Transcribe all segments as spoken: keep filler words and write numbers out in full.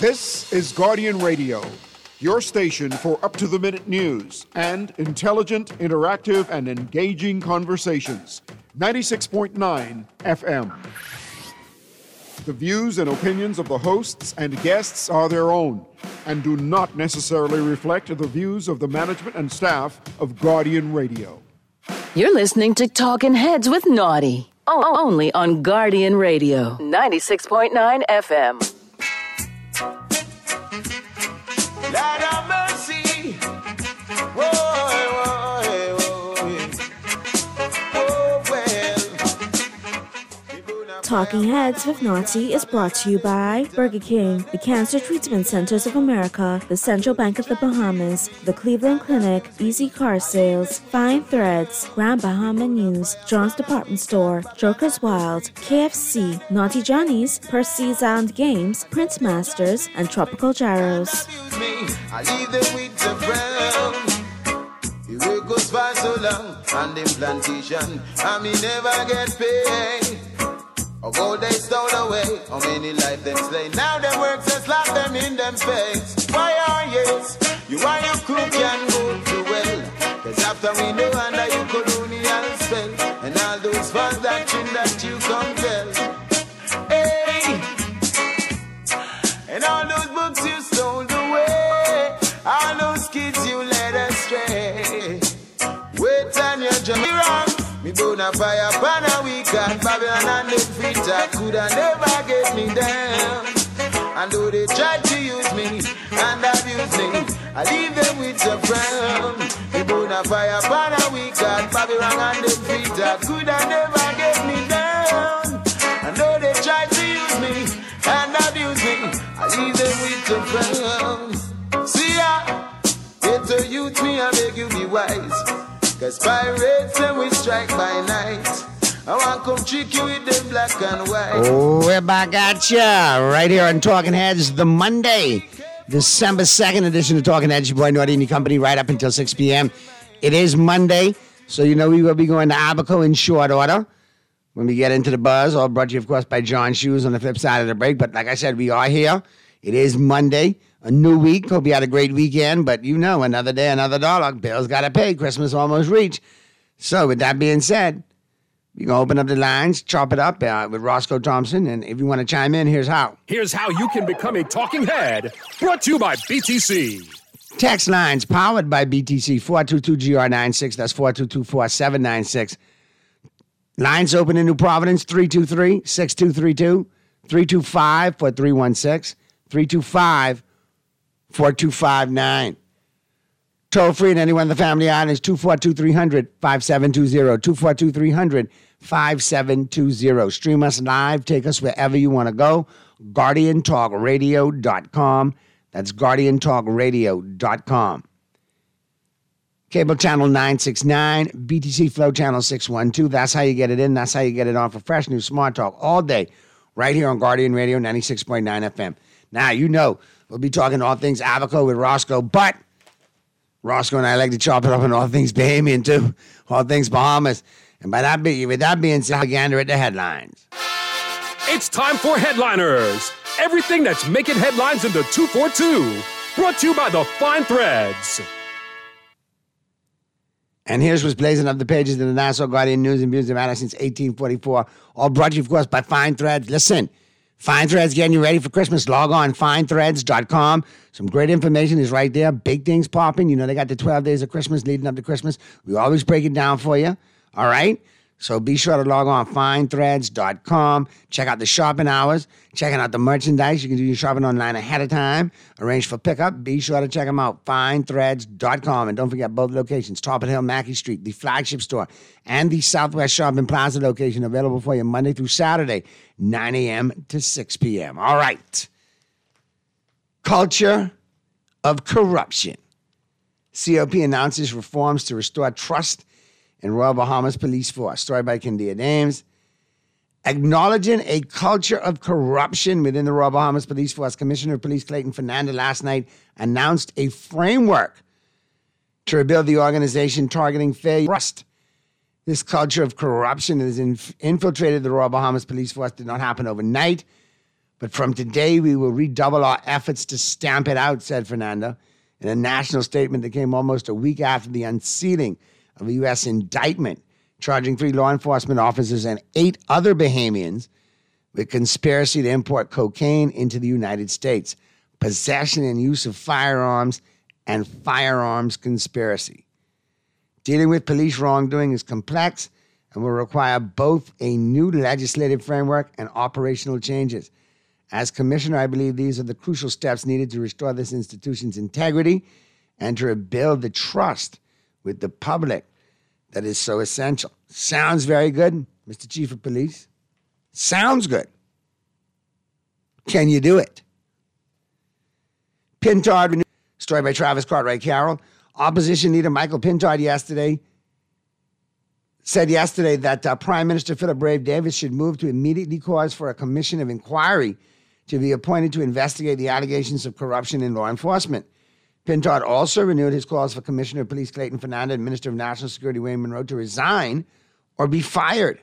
This is Guardian Radio, your station for up-to-the-minute news and intelligent, interactive, and engaging conversations. ninety-six point nine F M. The views and opinions of the hosts and guests are their own and do not necessarily reflect the views of the management and staff of Guardian Radio. You're listening to Talking Heads with Naughty, only on Guardian Radio, ninety-six point nine F M. Lord have mercy. Whoa, whoa, whoa, whoa, well. Talking Heads with Naughty is brought to you by Burger King, the Cancer Treatment Centers of America, the Central Bank of the Bahamas, the Cleveland Clinic, Easy Car Sales, Fine Threads, Grand Bahama News, John's Department Store, Joker's Wild, K F C, Naughty Johnny's, Percy's Island Games, Prince Masters, and Tropical Gyros. I leave them with the brown. The work goes for so long on them plantation, and me never get paid. Of all they stole away, how many life them slay. Now them work to slap them in them face. Why are yes, you are your crew can go too well. Cause after we know under you colonial spell, and all those false doctrine that you come tell. Hey, and all those books you stole away, all those kids you led astray. Wait on your journey wrong. Me burn a fire pan a weekend, Babylon and them fitter coulda never get me down. And though they tried to use me and abuse me, I leave them with a frown. Me burn a fire pan a weekend, Babylon and them fitter coulda never get me down. And though they tried to use me and abuse me, I leave them with a frown. See ya, get to youth me, I beg you be wise. Cause pirates and we strike by night. I want to come trick you with them black and white. Oh, we're back at ya. Right here on Talking Heads, the Monday, December second edition of Talking Heads. Your boy Naughty and your company right up until six p.m. It is Monday, so you know we will be going to Abaco in short order when we get into the buzz. All brought to you, of course, by John Shoes on the flip side of the break. But like I said, we are here. It is Monday. A new week. Hope you had a great weekend, but you know, another day, another dollar. Bills got to pay. Christmas almost reached. So with that being said, we're going to open up the lines, chop it up uh, with Roscoe Thompson, and if you want to chime in, here's how. Here's how you can become a talking head, brought to you by B T C. Text lines powered by B T C, four two two G R nine six. That's four two two, four seven nine six. Lines open in New Providence, three two three, six two three two, three two five, four three one six, three two five, four two five nine. Toll free and anyone in the family island is two four two, three hundred, five seven two zero. two four two, three hundred, five seven two zero. Stream us live. Take us wherever you want to go. guardian talk radio dot com. That's guardian talk radio dot com. Cable channel nine six nine. B T C Flow channel six one two. That's how you get it in. That's how you get it on for fresh new smart talk all day. Right here on Guardian Radio ninety-six point nine F M. Now, you know, we'll be talking all things Abaco with Roscoe, but Roscoe and I like to chop it up on all things Bahamian, too. All things Bahamas. And by that be, with that being said, gander at the headlines. It's time for Headliners. Everything that's making headlines in the two forty-two. Brought to you by the Fine Threads. And here's what's blazing up the pages of the Nassau Guardian News and Views of Matter since eighteen forty-four. All brought to you, of course, by Fine Threads. Listen. Fine Threads getting you ready for Christmas. Log on, fine threads dot com. Some great information is right there. Big things popping. You know, they got the twelve days of Christmas leading up to Christmas. We always break it down for you. All right? So be sure to log on, fine threads dot com. Check out the shopping hours. Checking out the merchandise. You can do your shopping online ahead of time. Arrange for pickup. Be sure to check them out, fine threads dot com. And don't forget both locations, Top of the Hill, Mackey Street, the flagship store, and the Southwest Shopping Plaza location available for you Monday through Saturday, nine a.m. to six p.m. All right. Culture of corruption. C O P announces reforms to restore trust in Royal Bahamas Police Force. Story by Kindia Dames. Acknowledging a culture of corruption within the Royal Bahamas Police Force, Commissioner of Police Clayton Fernanda last night announced a framework to rebuild the organization targeting fair trust. This culture of corruption that has inf- infiltrated the Royal Bahamas Police Force did not happen overnight, But from today, we will redouble our efforts to stamp it out, said Fernando, in a national statement that came almost a week after the unsealing of a U S indictment charging three law enforcement officers and eight other Bahamians with conspiracy to import cocaine into the United States, possession and use of firearms, and firearms conspiracy. Dealing with police wrongdoing is complex and will require both a new legislative framework and operational changes. As commissioner, I believe these are the crucial steps needed to restore this institution's integrity and to rebuild the trust with the public that is so essential. Sounds very good, Mister Chief of Police. Sounds good. Can you do it? Pintard, story by Travis Cartwright Carroll. Opposition leader Michael Pintard yesterday said yesterday that uh, Prime Minister Philip Brave Davis should move to immediately cause for a commission of inquiry to be appointed to investigate the allegations of corruption in law enforcement. Pintard also renewed his calls for Commissioner of Police Clayton Fernando and Minister of National Security Wayne Monroe to resign or be fired.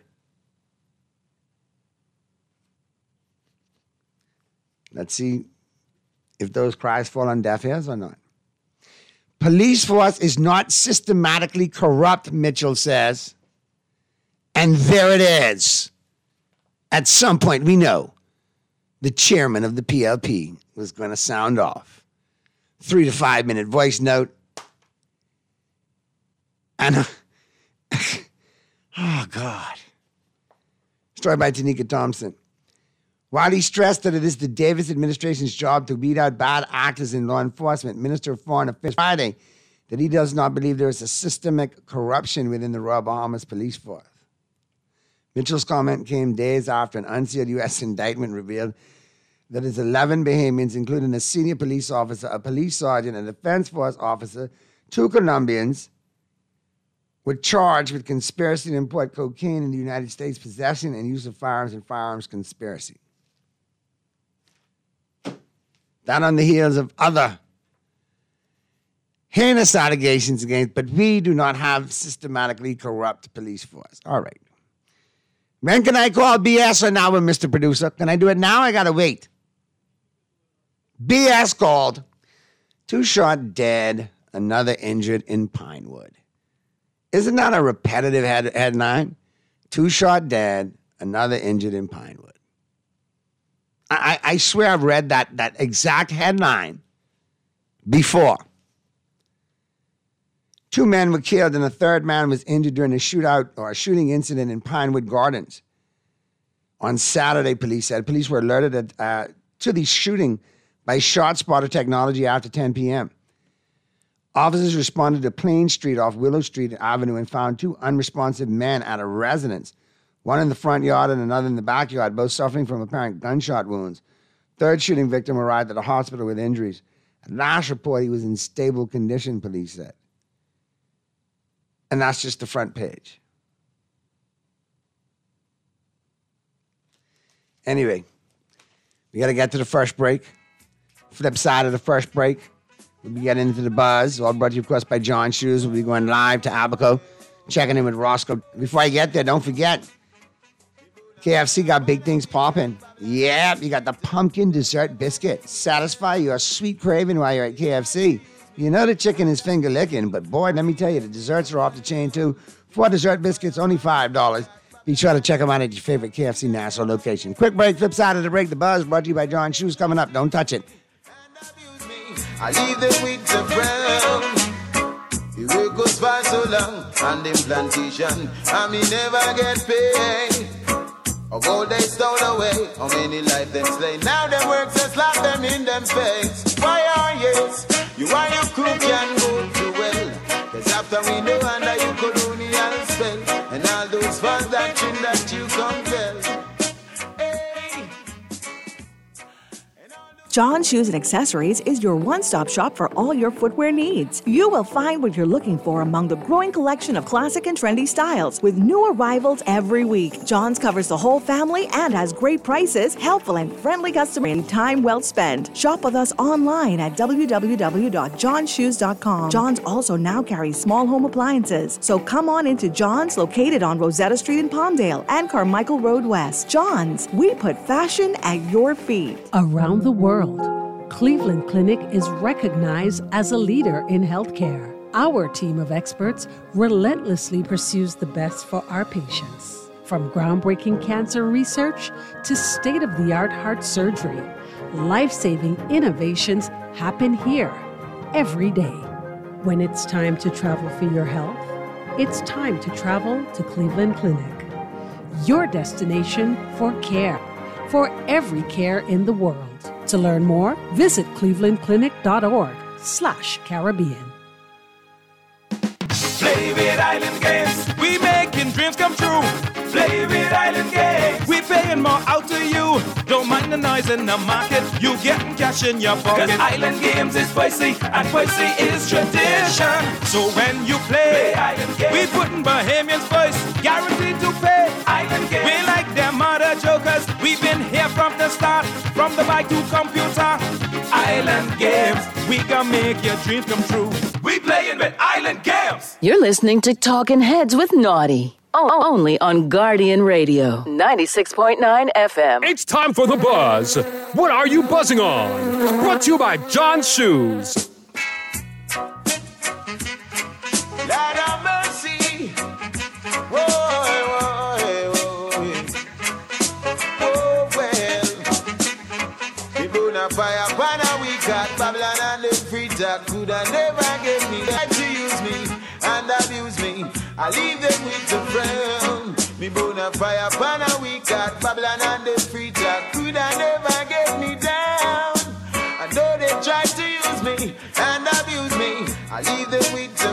Let's see if those cries fall on deaf ears or not. Police force is not systematically corrupt, Mitchell says. And there it is. At some point, we know the chairman of the P L P was going to sound off. Three to five minute voice note. And, uh, oh, God. Story by Tanika Thompson. While he stressed that it is the Davis administration's job to weed out bad actors in law enforcement, Minister of Foreign Affairs Friday that he does not believe there is a systemic corruption within the Royal Bahamas Police Force. Mitchell's comment came days after an unsealed U S indictment revealed that his eleven Bahamians, including a senior police officer, a police sergeant, and a defense force officer, two Colombians, were charged with conspiracy to import cocaine in the United States, possession and use of firearms, and firearms conspiracy. That on the heels of other heinous allegations against, but we do not have systematically corrupt police force. All right. When can I call B S or now, Mister Producer? Can I do it now? I gotta wait. B S called. Two shot dead, another injured in Pinewood. Isn't that a repetitive head- headline? Two shot dead, another injured in Pinewood. I, I swear I've read that, that exact headline before. Two men were killed and a third man was injured during a shootout or a shooting incident in Pinewood Gardens. On Saturday, police said. Police were alerted at, uh, to the shooting by ShotSpotter technology after ten p.m. Officers responded to Plain Street off Willow Street Avenue and found two unresponsive men at a residence, one in the front yard and another in the backyard, both suffering from apparent gunshot wounds. Third shooting victim arrived at a hospital with injuries. At last report, he was in stable condition, police said. And that's just the front page. Anyway, we got to get to the first break. Flip side of the first break, we'll be getting into the buzz. All brought to you, of course, by John Shoes. We'll be going live to Abaco, checking in with Roscoe. Before I get there, don't forget, K F C got big things popping. Yeah, you got the pumpkin dessert biscuit. Satisfy your sweet craving while you're at K F C. You know the chicken is finger licking, but boy, let me tell you, the desserts are off the chain too. Four dessert biscuits, only five dollars. Be sure to check them out at your favorite K F C Nassau location. Quick break, flip side of the break, the buzz, brought to you by John Shoes. Coming up, don't touch it. I leave them with the brown. The work goes by so long on them plantation, and me never get paid. Of all they stole away, how many life them slay. Now them work to slap them in them face. Why are you? You and your crew can go too well. Cause after we know under you colonial spell, and all those fans that chin that you compel. Hey. John Shoes and Accessories is your one-stop shop for all your footwear needs. You will find what you're looking for among the growing collection of classic and trendy styles with new arrivals every week. John's covers the whole family and has great prices, helpful and friendly customer, and time well spent. Shop with us online at w w w dot john shoes dot com. John's also now carries small home appliances. So come on into John's, located on Rosetta Street in Palmdale and Carmichael Road West. John's, we put fashion at your feet. Around the world, Cleveland Clinic is recognized as a leader in healthcare. Our team of experts relentlessly pursues the best for our patients. From groundbreaking cancer research to state-of-the-art heart surgery, life-saving innovations happen here every day. When it's time to travel for your health, it's time to travel to Cleveland Clinic. Your destination for care, for every care in the world. To learn more, visit clevelandclinic.org slash Caribbean. Play with Island Games. We making dreams come true. Play with Island Games. We paying more out to you. Don't mind the noise in the market. You getting cash in your pocket. Cause Island Games is spicy and spicy is tradition. So when you play, play Island Games, we putting Bahamians first. Guaranteed to pay. Island Games. We like them other jokers. We've been here from the start. From the bike to computer. Island Games. We gonna make your dreams come true. We playing with Island Games. You're listening to Talking Heads with Naughty. O- only on Guardian Radio, ninety-six point nine F M. It's time for The Buzz. What are you buzzing on? Brought to you by John Shoes. Lord have mercy. Whoa, whoa, whoa. Oh, well. We burn a fire, pana we got Babylon and the free talk. Could have never give me that to use me and abuse me. I leave them with the friend. Me burn a fire, pan a week at Babylon and the free talk. Could I never get me down? I know they try to use me and abuse me. I leave them with the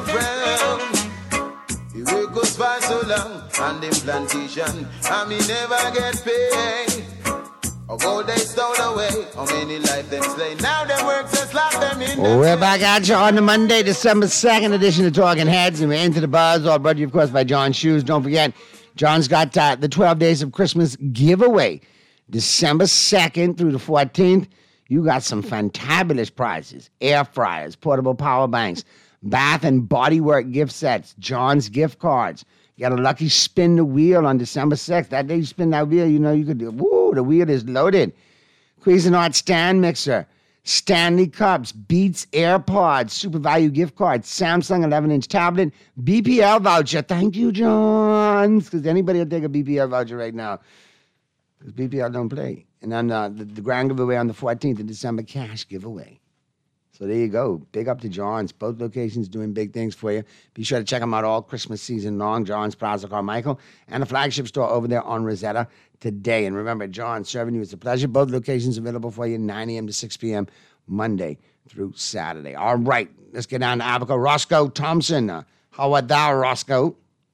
friend. The work goes for so long on them plantation, and me never get paid. Of all they stole away, how many life them slay. Now them work to slap them in. Well, we're back at you on the Monday, December second edition of Talking Heads, and we're into the buzz, all brought to you, of course, by John Shoes. Don't forget, John's got uh, the twelve Days of Christmas giveaway, December second through the fourteenth. You got some fantabulous prizes: air fryers, portable power banks, bath and body work gift sets, John's gift cards. You got a lucky spin the wheel on December sixth. That day you spin that wheel, you know you could do, woo, the wheel is loaded. Cuisinart stand mixer, Stanley Cups, Beats AirPods, Super Value gift card, Samsung eleven inch tablet, B P L voucher. Thank you, John. Because anybody will take a B P L voucher right now. Because B P L don't play. And then uh, the, the grand giveaway on the fourteenth of December, cash giveaway. So there you go. Big up to John's. Both locations doing big things for you. Be sure to check them out all Christmas season long. John's Plaza Carmichael and the flagship store over there on Rosetta today. And remember, John, serving you is a pleasure. Both locations available for you nine a.m. to six p.m. Monday through Saturday. All right. Let's get down to Abaco. Roscoe Thompson. Uh, how are thou, Roscoe?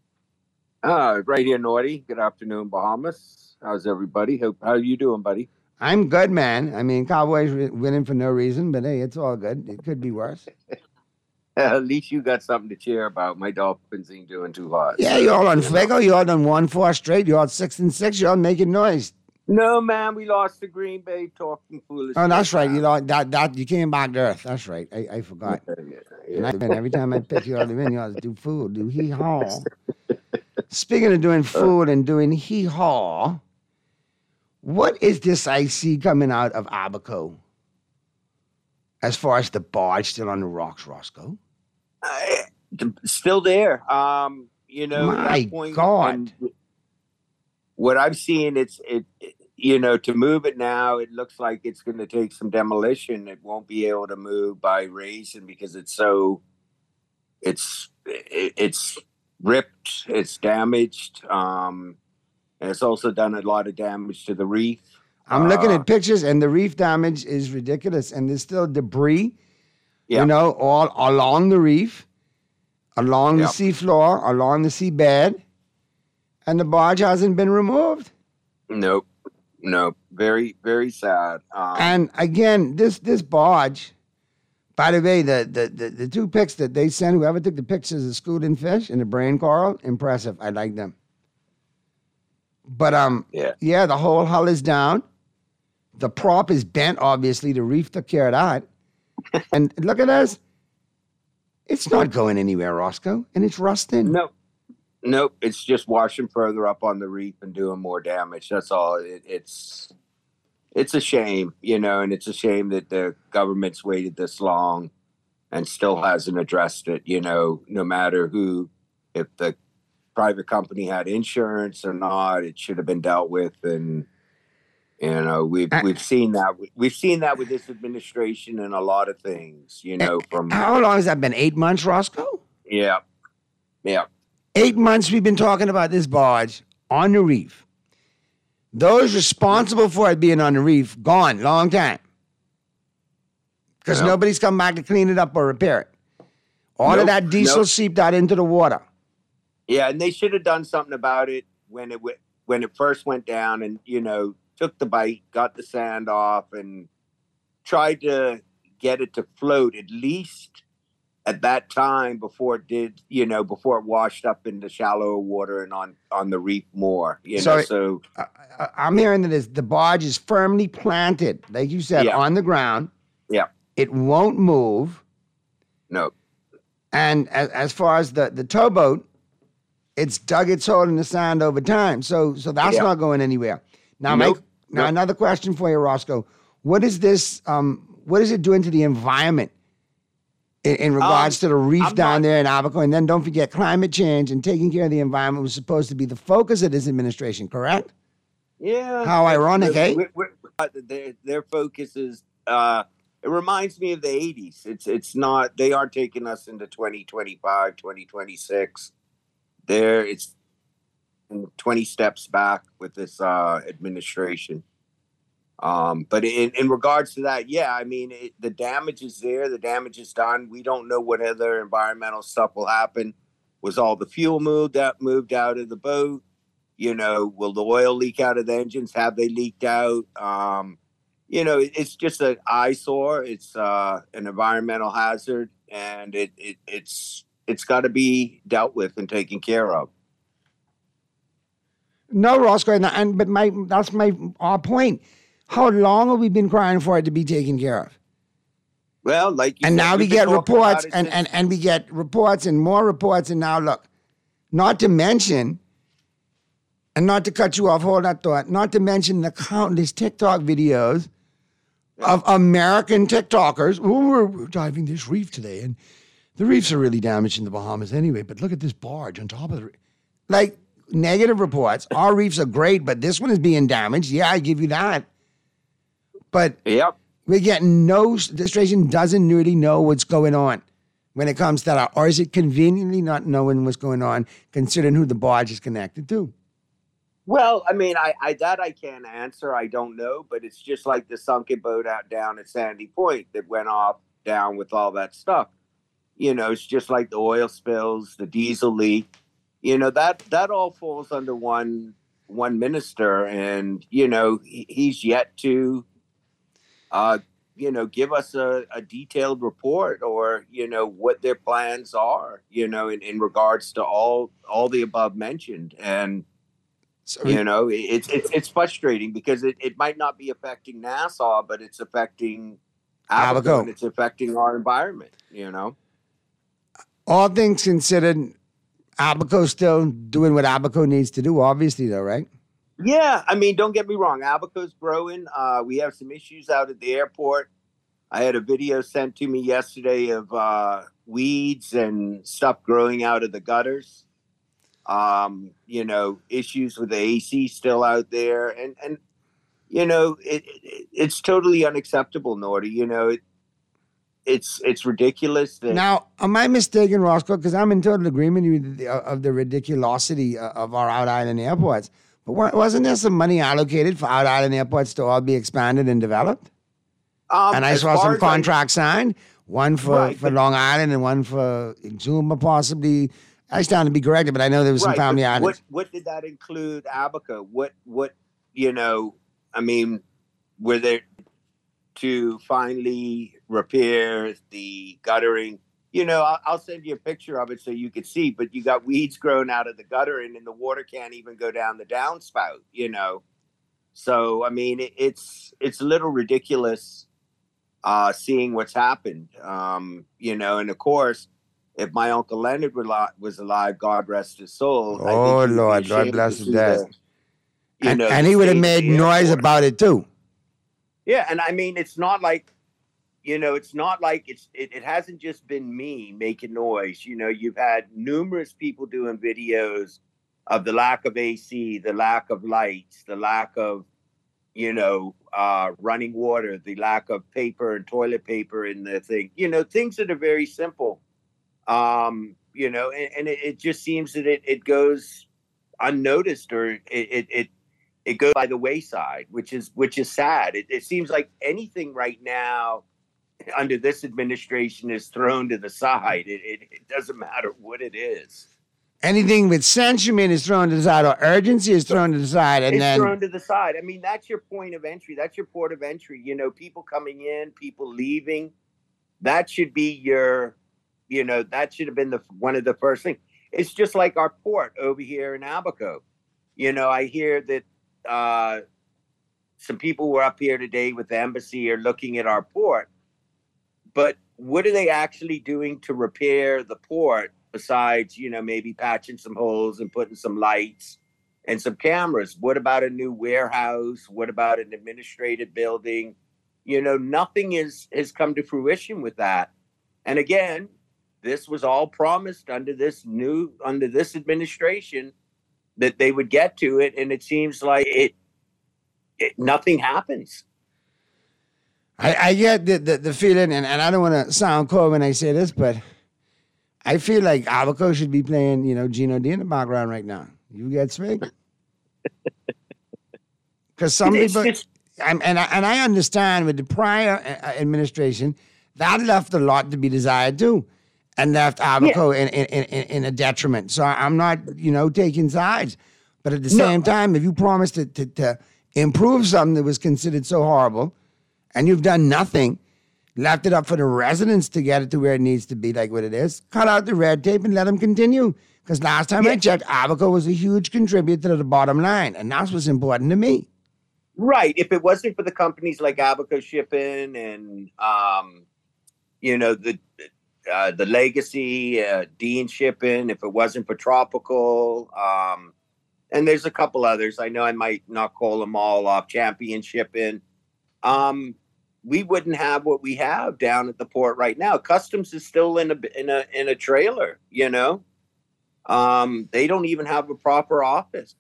Uh, right here, Naughty. Good afternoon, Bahamas. How's everybody? How, how you doing, buddy? I'm good, man. I mean, Cowboys winning for no reason, but hey, it's all good. It could be worse. At least you got something to cheer about. My Dolphins ain't doing too hard. Yeah, you all on Fuego. You all done one four straight. You all six and six. You all making noise. No, man, we lost to Green Bay talking foolish. Oh, that's right. You know that that you came back to earth. That's right. I, I forgot. Yeah, yeah. And I, every time I pick you all to win, you all do food, do hee haw. Speaking of doing food and doing hee haw. What is this I see coming out of Abaco? As far as the barge still on the rocks, Roscoe? Uh, still there. Um, you know, my that point, God. What I've seen, it's it, it. You know, to move it now, it looks like it's going to take some demolition. It won't be able to move by raising because it's so. It's it, it's ripped. It's damaged. Um, And it's also done a lot of damage to the reef. I'm uh, looking at pictures, and the reef damage is ridiculous. And there's still debris, yeah. you know, all along the reef, along yep. the seafloor, along the seabed. And the barge hasn't been removed. Nope. no, very, very sad. Um, and again, this this barge, by the way, the, the, the, the two pics that they sent, whoever took the pictures of the Schoodin fish and the brain coral, impressive. I like them. But um, yeah. yeah, the whole hull is down. The prop is bent, obviously. The reef took care of that. And look at this. It's not going anywhere, Roscoe, and it's rusting. No, nope. It's just washing further up on the reef and doing more damage. That's all. It, it's it's a shame, you know, and it's a shame that the government's waited this long and still hasn't addressed it. You know, no matter who, if the private company had insurance or not, it should have been dealt with. And you know, we've we've seen that we've seen that with this administration and a lot of things. You know, from how long has that been? Eight months, Roscoe? Yeah, yeah. Eight months we've been talking about this barge on the reef. Those responsible for it being on the reef gone long time because Yeah. nobody's come back to clean it up or repair it. All of Nope, that diesel nope. seeped out into the water. Yeah, and they should have done something about it when it w- when it first went down, and you know, took the bite, got the sand off, and tried to get it to float at least at that time before it did, you know, before it washed up into shallower water and on on the reef more. You So know, it- so I- I'm hearing that this, the barge is firmly planted, like you said, Yeah. on the ground. yeah, It won't move. no, And as, as far as the, the towboat, it's dug its hole in the sand over time. So so that's Yeah. not going anywhere. Now, Nope. Mike, now Nope. another question for you, Roscoe. What is this? Um, what is it doing to the environment in, in regards Um, to the reef I'm down not- there in Abaco? And then don't forget, climate change and taking care of the environment was supposed to be the focus of this administration, correct? yeah. How ironic, eh? We're- we're- uh, Their their focus is. Uh, it reminds me of the eighties. It's it's not. They aren't taking us into twenty twenty-five, twenty twenty-six. There, it's twenty steps back with this uh, administration. Um, but in, in regards to that, yeah, I mean, it, the damage is there. The damage is done. We don't know what other environmental stuff will happen. Was all the fuel moved out, moved out of the boat? You know, will the oil leak out of the engines? Have they leaked out? Um, you know, it, it's just an eyesore. It's uh, an environmental hazard, and it, it it's it's got to be dealt with and taken care of. No, Roscoe, and, and but my that's my our point. How long have we been crying for it to be taken care of? Well, like you And said, now we we've been get talking reports, about it and, since- and, and we get reports and more reports, and now look, not to mention, and not to cut you off, hold that thought, not to mention the countless TikTok videos of American TikTokers. Oh, we're, we're diving this reef today, and the reefs are really damaged in the Bahamas anyway, but look at this barge on top of the reef. Like, negative reports. Our reefs are great, but this one is being damaged. Yeah, I give you that. But Yep. we're getting no, the administration doesn't really know what's going on when it comes to that. Or is it conveniently not knowing what's going on, considering who the barge is connected to? Well, I mean, I, I that I can't answer. I don't know, but it's just like the sunken boat out down at Sandy Point that went off down with all that stuff. You know, it's just like the oil spills, the diesel leak. You know, that that all falls under one one minister, and you know he, he's yet to, uh, you know, give us a, a detailed report or you know what their plans are. You know, in, in regards to all all the above mentioned, and So, you know, it- it's it's it's frustrating because it, it might not be affecting Nassau, but it's affecting Abaco, Abaco. and it's affecting our environment. You know. all things considered, Abaco's still doing what Abaco needs to do, obviously, though, right? Yeah, I mean, don't get me wrong. Abaco's growing. Uh, we have some issues out at the airport. I had a video sent to me yesterday of uh, weeds and stuff growing out of the gutters. Um, you know, issues with the A C still out there, and and you know, it, it it's totally unacceptable, Nordy. You know, it it's it's ridiculous that Now, am I mistaken, Roscoe? Because I'm in total agreement with the, of the ridiculosity of our out island airports. But wa- wasn't there some money allocated for out island airports to all be expanded and developed? um, And I as saw far some as I- contracts signed, one for, Right, for but- Long Island and one for Exuma, possibly. I stand to be corrected, but I know there was some Right, family but islands. What what did that include, Abaco? What what you know? I mean, were there to finally repair the guttering? You know, I'll, I'll send you a picture of it so you can see, but you got weeds growing out of the guttering and the water can't even go down the downspout, you know? So, I mean, it, it's, it's a little ridiculous uh, seeing what's happened, um, you know, and of course, if my Uncle Leonard was alive, God rest his soul. Oh, Lord, God bless his dad. You and, know, and he would have made noise about it too. Yeah, and I mean, it's not like, you know, it's not like it's, it, it hasn't just been me making noise. You know, you've had numerous people doing videos of the lack of A C, the lack of lights, the lack of, you know, uh, running water, the lack of paper and toilet paper in the thing, you know, things that are very simple. Um, you know, and, and it, it just seems that it, it goes unnoticed, or it, it, it, it goes by the wayside, which is, which is sad. It, it seems like anything right now under this administration is thrown to the side. It, it, it doesn't matter what it is. Anything with sentiment is thrown to the side, or urgency is thrown to the side, and it's then thrown to the side. I mean, that's your point of entry. That's your port of entry. You know, people coming in, people leaving. That should be your, you know, that should have been the one of the first things. It's just like our port over here in Abaco. You know, I hear that uh, some people were up here today with the embassy are looking at our port. But what are they actually doing to repair the port besides, you know, maybe patching some holes and putting some lights and some cameras? What about a new warehouse? What about an administrative building? You know, nothing is has come to fruition with that. And again, this was all promised under this new, under this administration that they would get to it. And it seems like it, it nothing happens. I, I get the, the, the feeling, and, and I don't want to sound cold when I say this, but I feel like Abaco should be playing, you know, Gino D in the background right now. You get speak? Because some It's people, just- and, and, I, and I understand with the prior uh, administration, that left a lot to be desired too, and left Abaco in, in, in, in a detriment. So I'm not, you know, taking sides. But at the No. same time, if you promised to, to, to improve something that was considered so horrible, and you've done nothing, left it up for the residents to get it to where it needs to be, like what it is, cut out the red tape and let them continue. Because last time I Yeah. checked, Abaco was a huge contributor to the bottom line, and that's what's important to me. Right. If it wasn't for the companies like Abaco Shipping and, um, you know, the uh, the Legacy, uh, Dean Shipping, if it wasn't for Tropical, um, and there's a couple others. I know I might not call them all off, Champion Shipping. Um, we wouldn't have what we have down at the port right now. Customs is still in a in a in a trailer, you know. Um, they don't even have a proper office.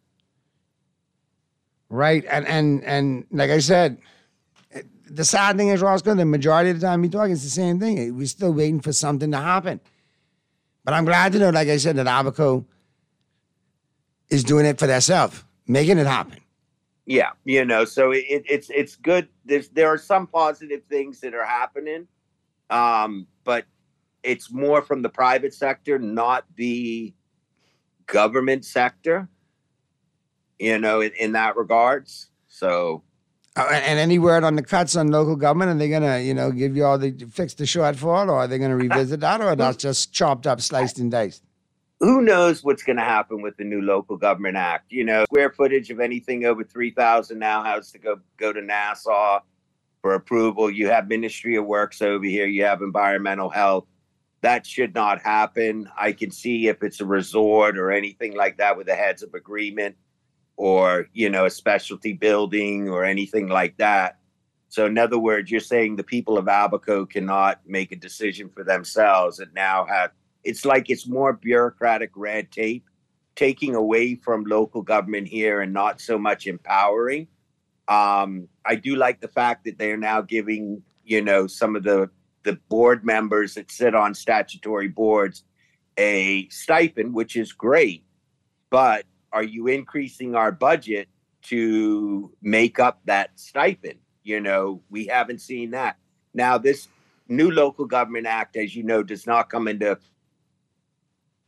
Right, and and and like I said, it- the sad thing is, Roscoe, the majority of the time we talk, it's the same thing. We're still waiting for something to happen. But I'm glad to know, like I said, that Abaco is doing it for themselves, making it happen. Yeah, you know, so it, it, it's it's good. There's there are some positive things that are happening, um, but it's more from the private sector, not the government sector. You know, in, in that regards. So, Uh, and and any word on the cuts on local government? Are they gonna, you know, give you all the fix the shortfall, or are they gonna revisit that, or that's just chopped up, sliced and diced? who knows what's going to happen with the new Local Government Act? You know, square footage of anything over three thousand now has to go go to Nassau for approval. You have Ministry of Works over here. You have Environmental Health. That should not happen. I can see if it's a resort or anything like that with a heads of agreement, or, you know, a specialty building or anything like that. So in other words, you're saying the people of Abaco cannot make a decision for themselves and now have, it's like it's more bureaucratic red tape, taking away from local government here and not so much empowering. Um, I do like the fact that they're now giving, you know, some of the, the board members that sit on statutory boards a stipend, which is great. But are you increasing our budget to make up that stipend? You know, we haven't seen that. Now, this new Local Government Act, as you know, does not come into.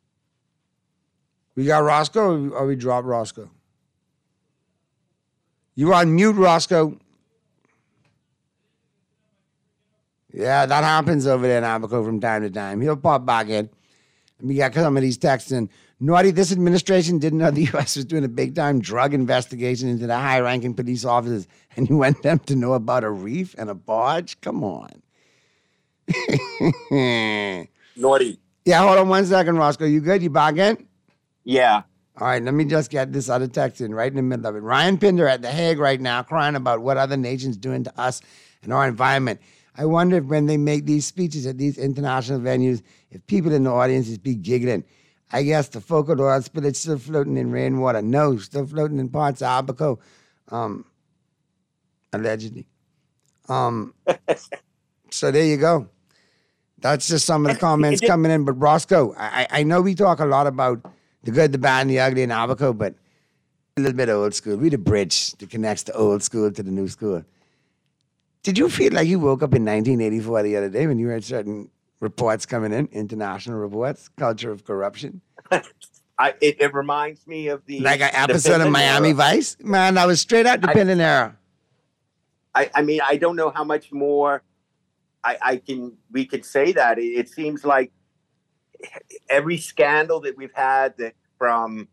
We got Roscoe, or we dropped Roscoe? You're on mute, Roscoe. Yeah, that happens over there in Abaco from time to time. He'll pop back in. We got some of these texts in. Naughty, this administration didn't know the U S was doing a big-time drug investigation into the high-ranking police officers, and you want them to know about a reef and a barge? Come on. Naughty. Yeah, hold on one second, Roscoe. You good? You back in? Yeah. All right, let me just get this other text in right in the middle of it. Ryan Pinder at The Hague right now crying about what other nations doing to us and our environment. I wonder if when they make these speeches at these international venues, if people in the audience is be giggling. I guess the focal oil spill is still floating in rainwater. No, still floating in parts of Abaco, um, allegedly. Um, so there you go. That's just some of the comments coming in. But Roscoe, I, I know we talk a lot about the good, the bad, and the ugly in Abaco, but a little bit of old school. We're the bridge that connects the old school to the new school. Did you feel like you woke up in nineteen eighty-four the other day when you heard certain reports coming in, international reports, culture of corruption? I, it, it reminds me of the... Like an episode of Miami era. Vice? Man, I was straight out the Pinnan era. I, I mean, I don't know how much more I, I can we could say that. It, it seems like every scandal that we've had that from,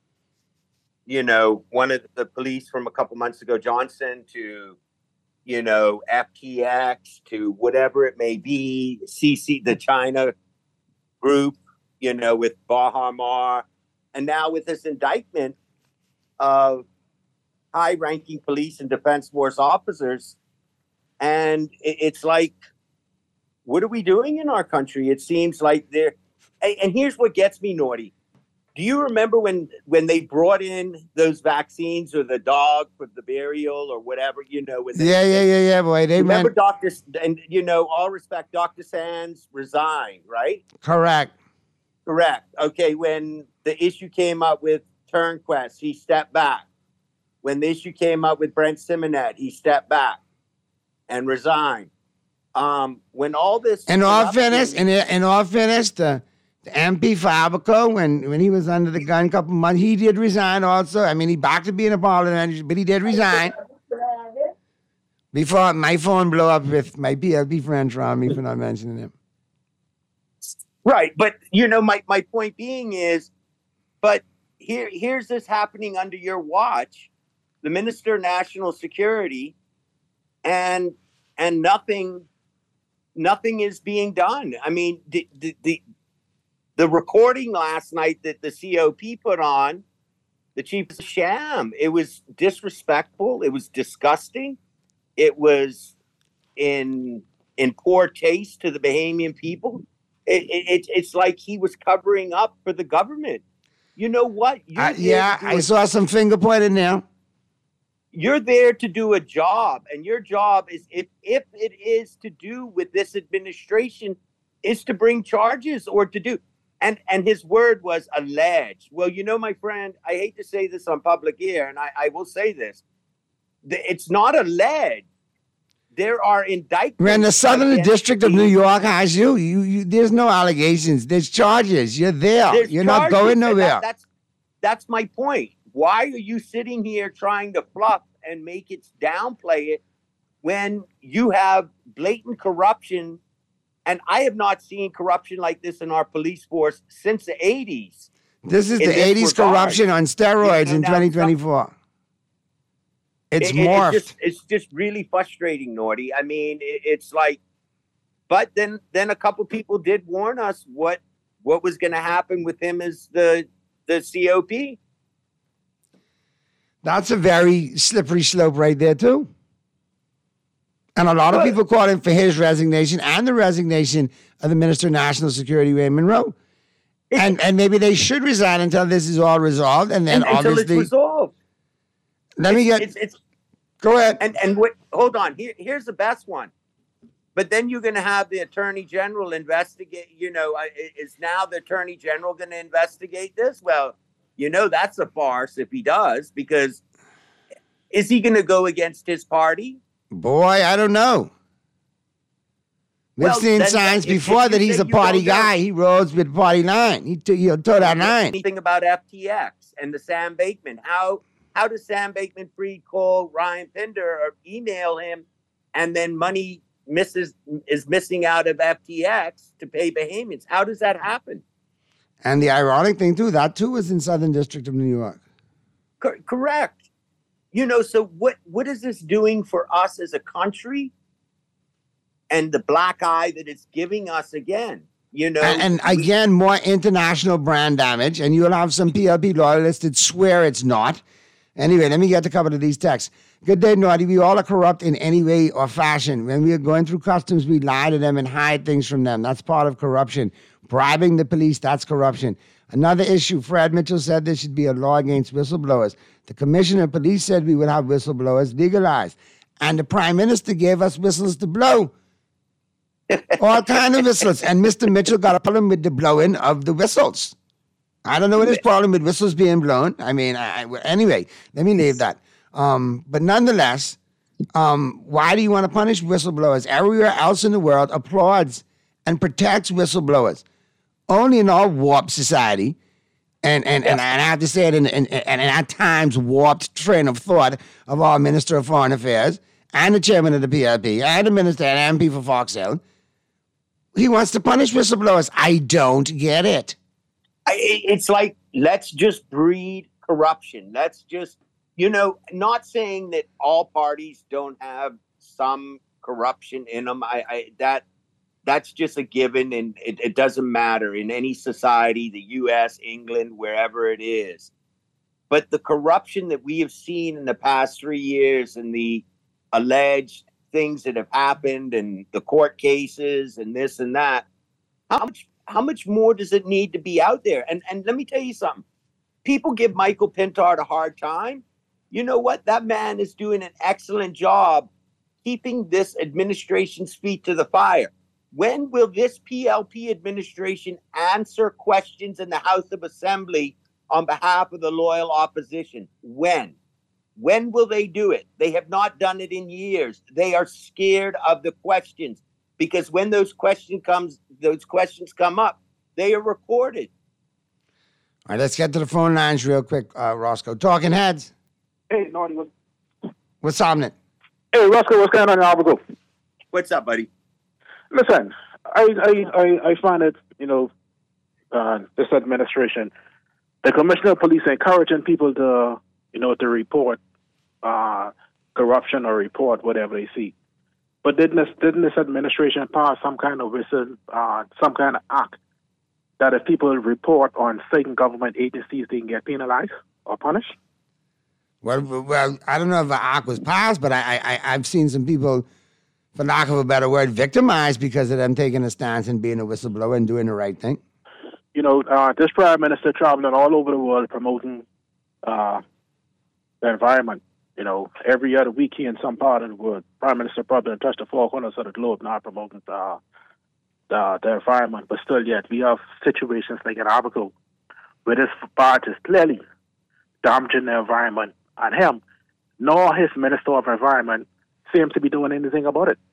you know, one of the police from a couple months ago, Johnson, to... you know, F T X to whatever it may be, C C, the China group, you know, with Baha Mar, and now with this indictment of high-ranking police and defense force officers. And it, it's like, what are we doing in our country? It seems like they're, and here's what gets me naughty. Do you remember when, when they brought in those vaccines or the dog for the burial or whatever, you know? When they, yeah, yeah, yeah, yeah, boy. They remember meant... Doctor and, you know, all respect, Doctor Sands resigned, right? Correct. Correct. Okay, when the issue came up with Turnquest, he stepped back. When the issue came up with Brent Simonet, he stepped back and resigned. Um, when all this... In all fairness, in, in all fairness, the... The M P for Abaco, when, when he was under the gun a couple months, he did resign also. I mean, he back to being a parliament, but he did resign. Before my phone blew up with my P L P friends around me for not mentioning him. Right, but, you know, my, my point being is, but here here's this happening under your watch, the Minister of National Security, and and nothing, nothing is being done. I mean, the the, the The recording last night that the C O P put on, the chief was a sham. It was disrespectful. It was disgusting. It was in in poor taste to the Bahamian people. It, it, it's like he was covering up for the government. You know what? Uh, yeah, I a, saw some finger pointing now. You're there to do a job, and your job is, if if it is to do with this administration, is to bring charges or to do. And and his word was alleged. Well, you know, my friend, I hate to say this on public air, and I, I will say this. It's not alleged. There are indictments. When the Southern District of New York has you, you, you there's no allegations. There's charges. You're there. There's You're charges, not going nowhere. That, that's, that's my point. Why are you sitting here trying to fluff and make it downplay it when you have blatant corruption? And I have not seen corruption like this in our police force since the eighties. This is the eighties corruption on steroids in twenty twenty-four. It's it, morphed. It's just, it's just really frustrating, Naughty. I mean, it, it's like, but then then a couple people did warn us what what was going to happen with him as the the C O P. That's a very slippery slope right there, too. And a lot of people called him for his resignation and the resignation of the Minister of National Security, Ray Monroe. And and maybe they should resign until this is all resolved. And then and, obviously... Until it's resolved. Let me get... It's, it's, go ahead. And, and wait, hold on. Here, here's the best one. But then you're going to have the Attorney General investigate, you know, is now the Attorney General going to investigate this? Well, you know, that's a farce if he does, because is he going to go against his party? Boy, I don't know. We've well, seen then, signs if, before if that he's a party guy. He rolls with party line. He t- he'll toe that line. Anything about F T X and the Sam Bankman? How how does Sam Bankman-Fried call Ryan Pinder or email him, and then money misses is missing out of F T X to pay Bahamians? How does that happen? And the ironic thing, too, that, too, was in Southern District of New York. Co- correct. You know, so what, what is this doing for us as a country? And the black eye that it's giving us again, you know? And, and again, more international brand damage. And you'll have some P L P loyalists that swear it's not. Anyway, let me get to a couple of these texts. Good day, Naughty. We all are corrupt in any way or fashion. When we are going through customs, we lie to them and hide things from them. That's part of corruption. Bribing the police, that's corruption. Another issue, Fred Mitchell said there should be a law against whistleblowers. The commissioner of police said we would have whistleblowers legalized. And the prime minister gave us whistles to blow. All kind of whistles. And Mister Mitchell got a problem with the blowing of the whistles. I don't know what his problem with whistles being blown. I mean, I, I, anyway, let me leave that. Um, but nonetheless, um, why do you want to punish whistleblowers? Everywhere else in the world applauds and protects whistleblowers. Only in our warped society, and and, and, and I have to say it in, in, in, in at times warped train of thought of our Minister of Foreign Affairs and the chairman of the P L P and the minister and M P for Fox Hill. He wants to punish whistleblowers. I don't get it. I, it's like, let's just breed corruption. Let's just, you know, not saying that all parties don't have some corruption in them. I, I that that's just a given, and it, it doesn't matter in any society, the U S, England, wherever it is. But the corruption that we have seen in the past three years and the alleged things that have happened and the court cases and this and that, how much how much more does it need to be out there? And and let me tell you something. People give Michael Pintard a hard time. You know what? That man is doing an excellent job keeping this administration's feet to the fire. When will this P L P administration answer questions in the House of Assembly on behalf of the loyal opposition? When? When will they do it? They have not done it in years. They are scared of the questions because when those question comes, those questions come up, they are recorded. All right, let's get to the phone lines real quick, uh, Roscoe. Talking Heads. Hey, Naughty. What? What's happening? Hey, Roscoe, what's going on in Albuquerque? What's up, buddy? Listen, I I, I, I find it, you know, uh, this administration, the commissioner of police encouraging people to, you know, to report uh, corruption or report whatever they see. But didn't this, didn't this administration pass some kind of recent, uh, some kind of act that if people report on certain government agencies, they can get penalized or punished? Well, well, I don't know if an act was passed, but I, I, I've seen some people, for lack of a better word, victimized because of them taking a stance and being a whistleblower and doing the right thing. You know, uh, this prime minister traveling all over the world promoting uh, the environment. You know, every other week here in some part of the world, prime minister probably touched the four corners of the globe, not promoting the, the, the environment. But still, yet, we have situations like in Abaco, where this barge is clearly damaging the environment, and him, nor his minister of environment, seems to be doing anything about it.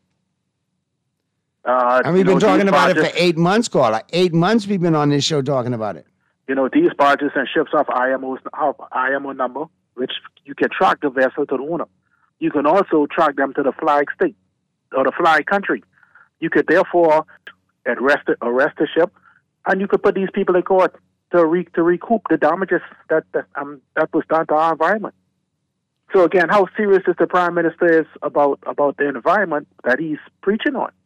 Uh, and we've been know, talking about barges, it for eight months, caller. Eight months we've been on this show talking about it. You know, these barges and ships have I M O's have I M O number, which you can track the vessel to the owner. You can also track them to the flag state or the flag country. You could therefore arrest arrest the ship, and you could put these people in court to re, to recoup the damages that that, um, that was done to our environment. So again, how serious is the prime minister is about about the environment that he's preaching on?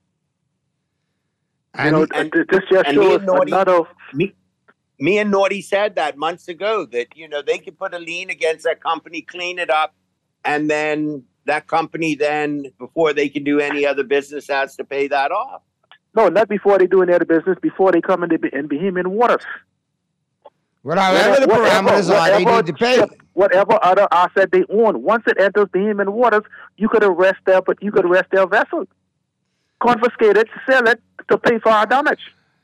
And, you know, and, this just shows Naughty, another. Me, me and Naughty said that months ago that you know they could put a lien against that company, clean it up, and then that company then before they can do any other business has to pay that off. No, not before they do any other business. Before they come in, the, in Bahamian waters. Whatever the parameters are, they need to pay. Whatever other asset they own, once it enters Bahamian waters, you could arrest their, but you could arrest their vessel, confiscate it, sell it to pay for our damage.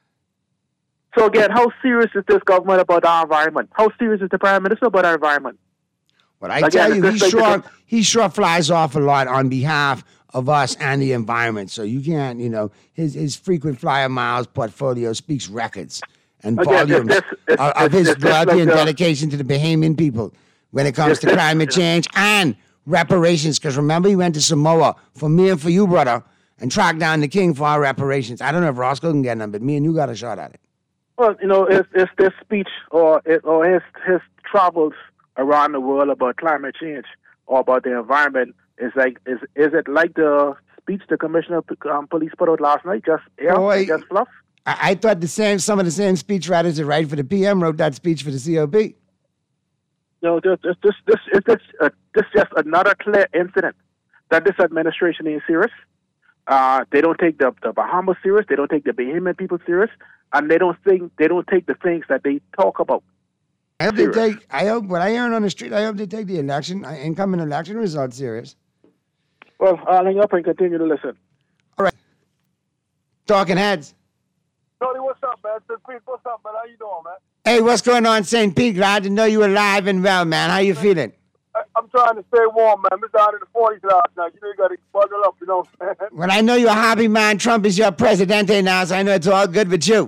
So again, how serious is this government about our environment? How serious is the prime minister about our environment? But I again, tell you, he sure he sure flies off a lot on behalf of us and the environment. So you can't, you know, his his frequent flyer miles portfolio speaks records and again, volumes this, this, of, of this, his this, loyalty this, and like dedication to the Bahamian people. when it comes to climate change and reparations. Because remember, you went to Samoa for me and for you, brother, and tracked down the king for our reparations. I don't know if Roscoe can get them, but me and you got a shot at it. Well, you know, it's, it's this speech or it, or his his travels around the world about climate change or about the environment. Is like is is it like the speech the commissioner of um, police put out last night? Just yeah, Boy, just fluff. I, I thought the same. Some of the same speech writers that write for the P M wrote that speech for the C O P. No, this this this this is this, uh, this just another clear incident that this administration is serious. Uh, they don't take the, the Bahamas serious. They don't take the Bahamian people serious, and they don't think they don't take the things that they talk about. I hope serious. they take. I hope what I hear on the street. I hope they take the election, incoming election results serious. Well, I'll hang up and continue to listen. All right, talking heads. Tony, what's up, man? Saint Pete, what's up, man? How you doing, man? Hey, what's going on, Saint Pete? Glad to know you alive and well, man. How you feeling? I, I'm trying to stay warm, man. We're down in the forties last night. You know, you got to bundle up, you know what I'm saying? Well, I know you're a happy man. Trump is your presidente now, so I know it's all good with you.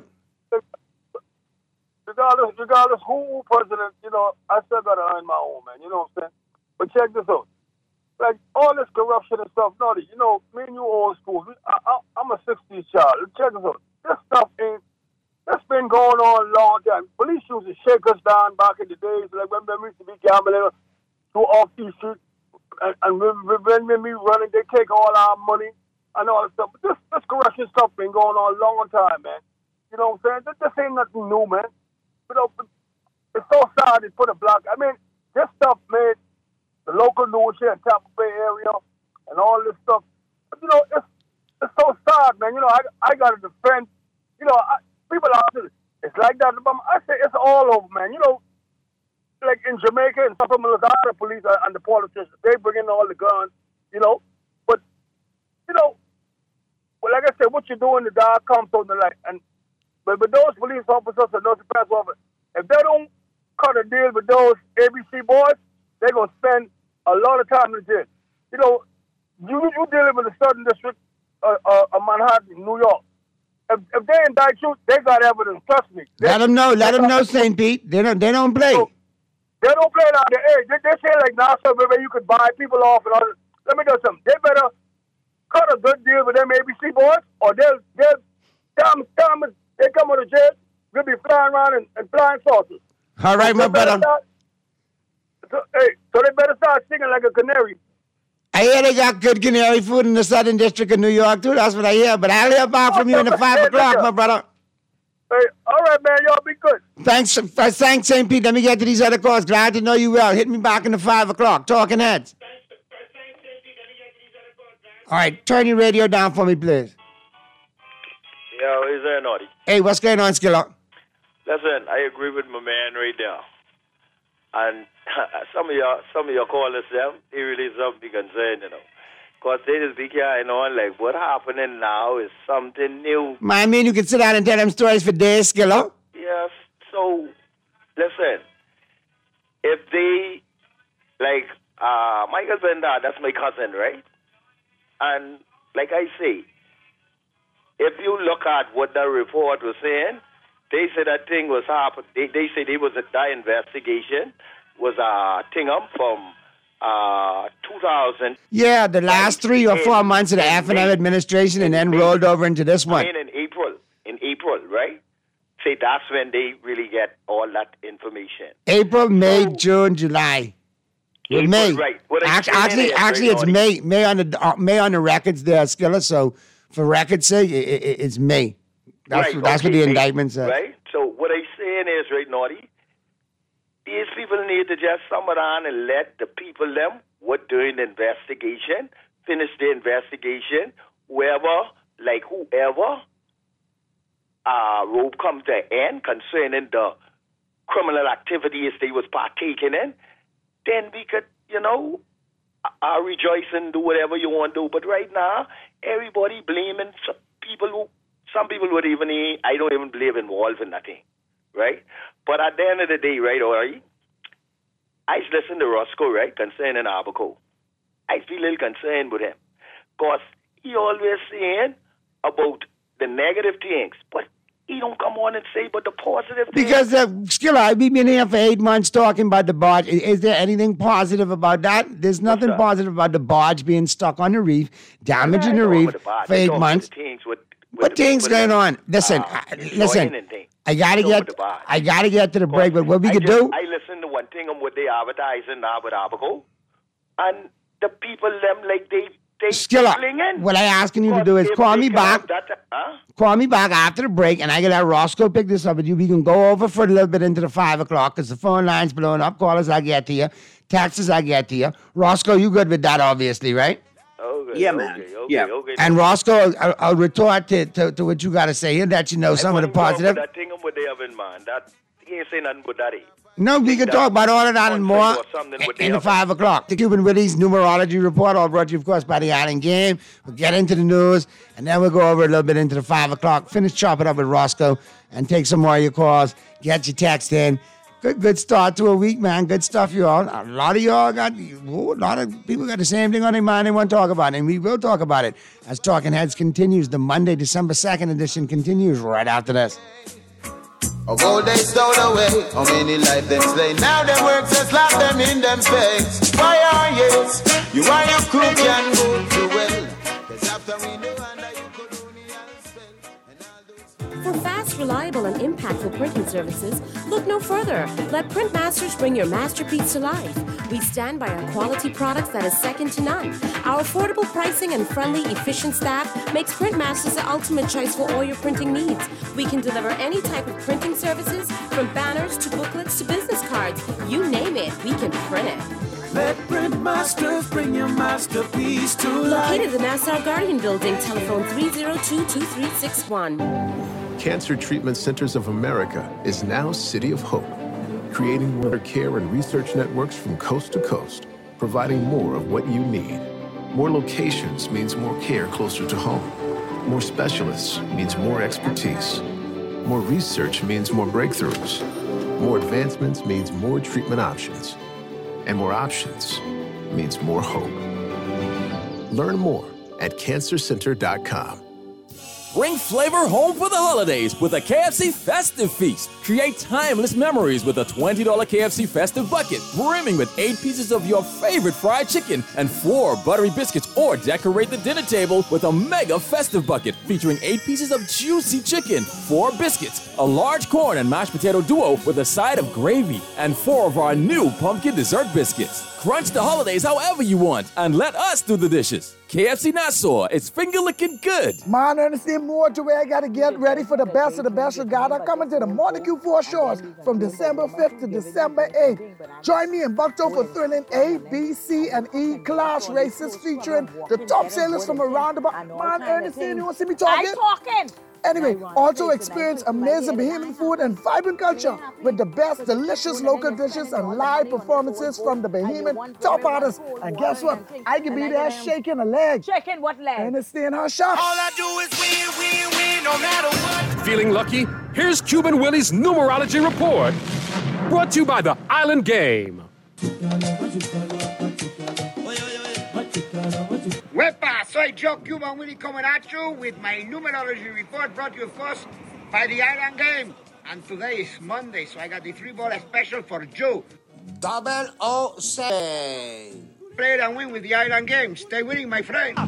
Regardless, regardless who president, you know, I still got to earn my own, man. You know what I'm saying? But check this out. Like, all this corruption and stuff, Nutty, you know, me and you old school. I, I, I'm a sixties child. Check this out. This stuff ain't, that's been going on a long time. Police used to shake us down back in the days, like when we used to be gambling through off these streets, and, and when, when, when we running, they take all our money and all that stuff. But this, this corruption stuff been going on a long time, man. You know what I'm saying? This, this ain't nothing new, man. You know, it's so sad they put a block. I mean, this stuff made the local news here in Tampa Bay area and all this stuff. But, you know, it's it's so sad, man. You know, I I got to defend. You know, I, people are saying it's like that. But I say it's all over, man. You know, like in Jamaica and some of the police and the politicians, they bring in all the guns. You know, but you know, well, like I said, what you do in the dark comes on the light. And but with those police officers and those defense officers, if they don't cut a deal with those A B C boys, they're gonna spend a lot of time in jail. You know, you you dealing with a certain district uh, uh, of Manhattan, New York. If, if they indict you, they got evidence. Trust me. They, let them know. Let them know, Saint Pete. They don't. They don't play. So, they don't play out there. Hey, they, they say like now, so maybe you could buy people off and all that. Let me tell you something. They better cut a good deal with them A B C boys, or they'll they'll damn damn they come out of jail. They'll be flying around and, and flying saucers. All right, so my brother. Start, so, hey, so they better start singing like a canary. I hear they got good canary food in the Southern District of New York, too. That's what I hear. But I'll hear back from you in the five hey, o'clock, my brother. Hey, all right, man. Y'all be good. Thanks, thanks, Saint Pete. Let me get to these other calls. Glad to know you well. Hit me back in the five o'clock. Talking heads. All right, turn your radio down for me, please. Yo, is there Naughty? Hey, what's going on, Skilla? Listen, I agree with my man right there. And some of your some of your callers, them, they really something concerned, you know. Because they just be carrying on like, what happening now is something new. I mean, you can sit down and tell them stories for days, Skilla. Yes. So, listen, if they, like, uh, Michael Bender, that's my cousin, right? And like I say, if you look at what the report was saying, they said that thing was happening. They, they said it was a that investigation was a thing up from uh, two thousand. Yeah, the last three or four months of the F and M administration, and then rolled over into this one. I mean, in April, in April, right? Say that's when they really get all that information. April, May, so, June, July. Well, April, May. Right. Actually, actually, actually it's May. May on the uh, May on the records there, Skilla. So for records' sake, it, it, it's May. That's, right, that's okay, what the May, indictment says. Right? So what I'm saying is, right, Naughty, these people need to just sum it on and let the people, them, what doing the investigation, finish the investigation, whoever, like whoever, uh, rope come to end concerning the criminal activities they was partaking in, then we could, you know, uh, rejoice and do whatever you want to do. But right now, everybody blaming some people who, some people would even, I don't even believe involved in nothing, right? But at the end of the day, right, all right, I listen to Roscoe, right, concerning Abaco. I feel a little concerned with him because he always saying about the negative things, but he he don't come on and say but the positive thing? Because, uh, Skilla, I've been here for eight months talking about the barge. Is, is there anything positive about that? There's nothing positive about the barge being stuck on the reef, damaging the reef for eight months. With, what things going on? Listen, uh, listen. I gotta get, I gotta get to the break. But what we I could just, do? I listen to one thing on what they advertising now with Abaco, and the people them like they they Skilla, flinging. what I asking you to do is call me back. That, huh? Call me back after the break, and I can let Roscoe pick this up with you. We can go over for a little bit into the five o'clock because the phone line's blowing up. Callers, I get to you. Texts, I get to you. Roscoe, you good with that, obviously, right? Okay, yeah, okay, man. Okay, yeah. Okay. And Roscoe, I'll, I'll retort to, to, to what you got to say and let you know some of the positive. That thing what they have in mind. That he ain't say nothing but that. No, we can talk about all of that and more in the five o'clock. The Cuban Willie's numerology report, all brought to you, of course, by the Island Game. We'll get into the news, and then we'll go over a little bit into the five o'clock. Finish chopping up with Roscoe and take some more of your calls. Get your text in. Good, good start to a week, man. Good stuff, y'all. A lot of y'all got, oh, a lot of people got the same thing on their mind they want to talk about, and we will talk about it as Talking Heads continues. The Monday, December second edition continues right after this. Of old days stowed away, how many life them slay? Now them works just like them in them space. Why are you? You are your crew can go too well. Cause after we know under you could do me and spell. For fast, reliable, and impactful printing services, look no further. Let Printmasters bring your masterpiece to life. We stand by our quality products that is second to none. Our affordable pricing and friendly, efficient staff makes Printmasters the ultimate choice for all your printing needs. We can deliver any type of printing services, from banners to booklets to business cards. You name it, we can print it. Let Printmasters bring your masterpiece to life. Located in the Nassau Guardian Building, telephone three oh two, two three six one. Cancer Treatment Centers of America is now City of Hope, creating more care and research networks from coast to coast, providing more of what you need. More locations means more care closer to home. More specialists means more expertise. More research means more breakthroughs. More advancements means more treatment options. And more options means more hope. Learn more at cancer center dot com. Bring flavor home for the holidays with a K F C Festive Feast. Create timeless memories with a twenty dollars K F C Festive Bucket, brimming with eight pieces of your favorite fried chicken and four buttery biscuits, or decorate the dinner table with a mega Festive Bucket featuring eight pieces of juicy chicken, four biscuits, a large corn and mashed potato duo with a side of gravy, and four of our new pumpkin dessert biscuits. Crunch the holidays however you want and let us do the dishes. K F C Nassau, it's finger licking good. Man, understand more to where I got to get ready for the best of the best regatta coming to the Montague Four Shores from December fifth to December eighth. Join me in Bucktown for thrilling A, B, C, and E class races featuring the top sailors from around the bar. Man, Ernestine, you want to see me talking? I'm talking. Anyway, also experience amazing Bahamian food and vibrant culture with the best delicious local dishes and live performances from the Bahamian top artists. And guess what? I can be there shaking a leg. Shaking what leg? And it's staying her shop. All I do is win, win, win, no matter what. Feeling lucky? Here's Cuban Willie's numerology report. Brought to you by the Island Game. Wepa, soy Joe Cuban Willie coming at you with my numerology report brought to you first by the Island Game. And today is Monday, so I got the three ball special for Joe. Double O seven. Play it and win with the Island Game. Stay winning, my friend.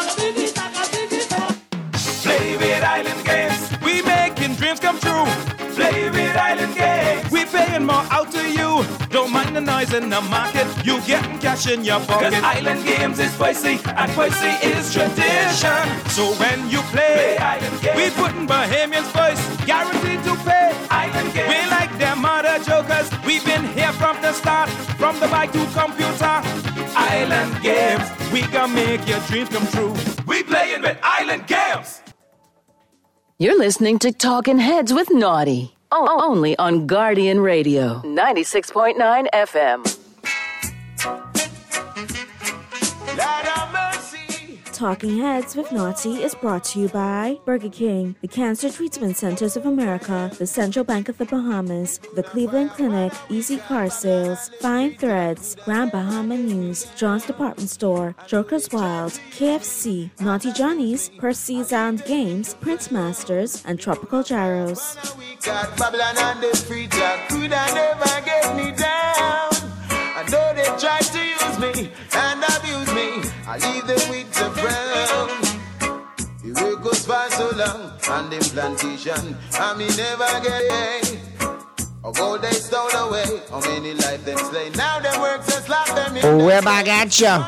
Play with Island Games. We making dreams come true. Play with Island Games. We paying more out to you. Don't mind the noise in the market. You getting cash in your pocket. Cause Island Games is spicy and spicy is tradition. So when you play, play Island Games, we putting Bahamians first. Guaranteed to pay. Island Games. We like them other jokers. We've been here from the start. From the bike to computer. Island Games. We can make your dreams come true. We playing with Island Games. You're listening to Talking Heads with Naughty. O- only on Guardian Radio. ninety-six point nine F M. Talking Heads with Naughty is brought to you by Burger King, the Cancer Treatment Centers of America, the Central Bank of the Bahamas, the Cleveland Clinic, Easy Car Sales, Fine Threads, Grand Bahama News, John's Department Store, Joker's Wild, K F C, Naughty Johnny's, Percy Sound Games, Prince Masters, and Tropical Gyros. Got Babylon and the free jack could I never get me down. I know they tried to use me and abuse me. I leave them with the frown. The work goes for so long on them plantation. I mean never get it. Or gold they stole away. How many life them slay? Now them work just like them in Oh, we're back at you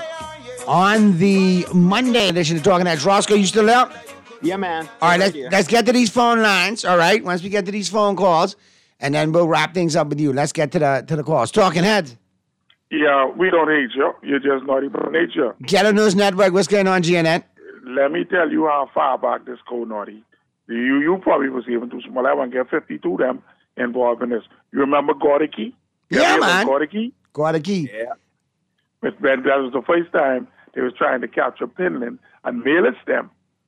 on the Monday edition of Talking Heads. Roscoe, you still there? Yeah, man. All right, Right let's, here. let's get to these phone lines. All right, once we get to these phone calls, and then we'll wrap things up with you. Let's get to the to the calls. Talking Heads. Yeah, we don't hate you. You're just naughty by nature. Ghetto News Network. What's going on, G N N? Let me tell you how far back this go naughty. You you probably was even too small. I want to get fifty-two of them involved in this. You remember Gordicky? Yeah, man. Gordicky? Gordicky. Yeah. But that was the first time they was trying to capture Pinland and mail it them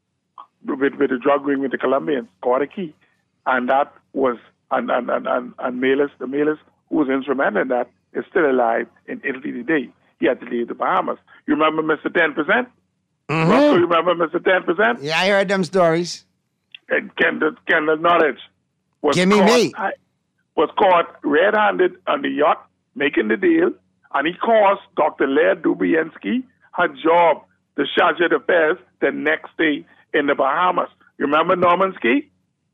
with, with the drug ring with the Colombians, Gordicky. And that was, and, and, and, and, and Melis, the Melis, who was instrumental in that, is still alive in Italy today. He had to leave the Bahamas. You remember Mister ten percent? Mm-hmm. Russell, you remember Mister ten percent? Yeah, I heard them stories. And Kendall, Kendall Knowledge was Give me caught, me. I, was caught red-handed on the yacht making the deal, and he cost Doctor Laird Dubiensky her job, the charge d'affaires, the next day in the Bahamas. You remember Norman Ski?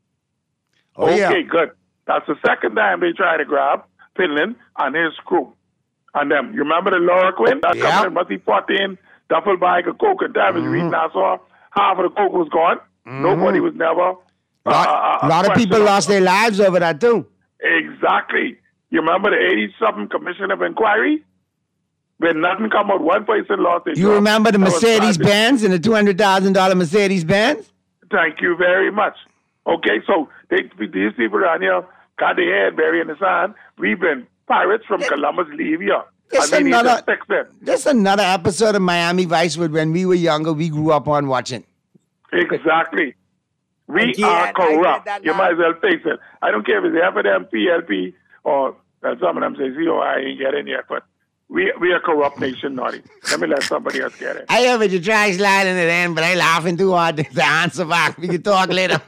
Oh, okay, yeah. good. That's the second time they tried to grab Finland and his crew. And them. You remember the Laura Quinn? That Yeah. company must be fourteen duffel bag of coke and damage. Mhm. Reading I saw half of the coke was gone. Mhm. Nobody was never. A lot, uh, a lot of people questioned. lost their lives over that, too. Exactly. You remember the eighty-something Commission of Inquiry? When nothing come out, one person lost their You job. remember the That was Mercedes tragic. Benz and the two hundred thousand dollars Mercedes Benz? Thank you very much. Okay, so they, these people around here got their head buried in the sand. We've been pirates from Columbus, leave here. Just and we need another- to fix it. Just another episode of Miami Vice with when we were younger, we grew up on watching. Exactly. We And yeah, are I corrupt. get that You now. might as well face it. I don't care if it's F of them, P L P, or uh, some of them say, Z O, I ain't get in yet, but we we are a corrupt nation, naughty. Let me let somebody else get it. I heard what you try sliding it in, but I laughing too hard to to answer back. We can talk later.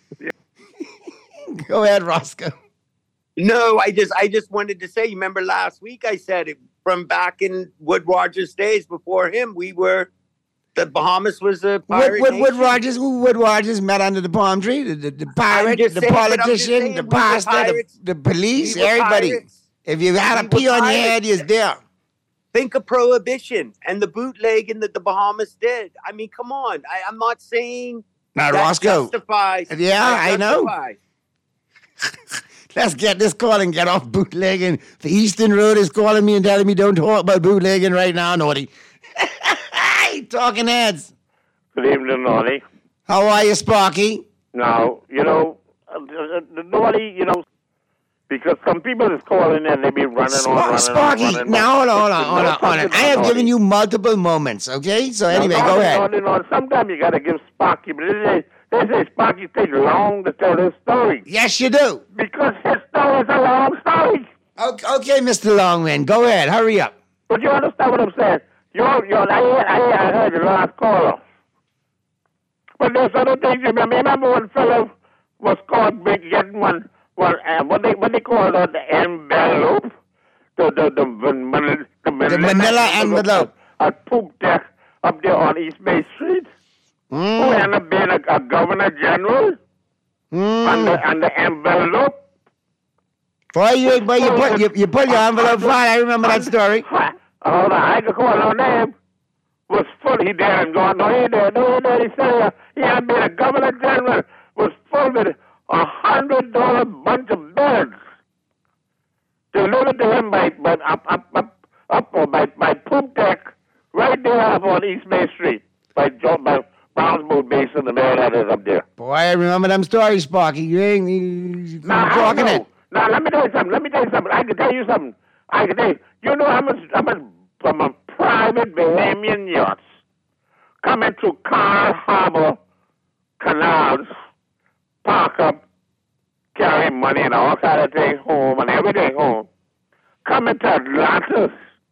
Go ahead, Roscoe. No, I just I just wanted to say, you remember last week I said it from back in Wood Rogers days before him, we were the Bahamas was a Wood, pirate Wood, Wood nation. Rogers, who Wood Rogers met under the palm tree? The, the, the pirate, just the saying, but I'm just politician, saying the we were pastor, the, pirates. the police, We were everybody. pirates. If you had a We pee were on your pirates. head, you're there. Think of prohibition and the bootlegging that the Bahamas did. I mean, come on. I, I'm not saying Now, that Roscoe. justifies. Yeah, that I know. justifies. Let's get this call and get off bootlegging. The Eastern Road is calling me and telling me don't talk about bootlegging right now, Naughty. Hey, Talking Heads. Good evening, Naughty. How are you, Sparky? Now, you know, uh, uh, the Naughty, you know, because some people is calling and they be running on, Sp- running Sparky, on, running now hold on, hold on, on. hold on, hold on. I have given you multiple moments, okay? So anyway, go ahead. Sometimes you got to give Sparky, but they say, they say Sparky takes long to tell his story. Yes, you do. Because his story is a long story. Okay, okay, Mister Longman, go ahead. Hurry up. But you understand what I'm saying? You're, you're, I, I, I heard the last caller. But there's other things. You remember, remember one fellow was caught big getting one, one uh, what they what they call it, the envelope, the the the, the, the, the, The manila envelope. A poop deck up there on East Bay Street. Mm. Who ended up being a, a governor general Mm. and the and the envelope. Boy, you, boy, you put you, you put your envelope flat. I remember that story. Hold on, I can call no name. Was full. He there and gone. No, he there. No, he there. He said uh, he had been a governor general. Was full with a hundred dollar bunch of birds delivered to him by, by up up up up or by by poop deck right there up on East Main Street by Joe by Browns Boat Basin. The man that is up there. Boy, I remember them stories, Sparky. You ain't you, you Now, I talking know. it. Now, let me tell you something. Let me tell you something. I can tell you something. I can tell you. You know how much, how much from a private Bahamian yachts coming through Carl Harbor canals, park up, carry money and all kind of things home and everything home. Coming to Atlantis,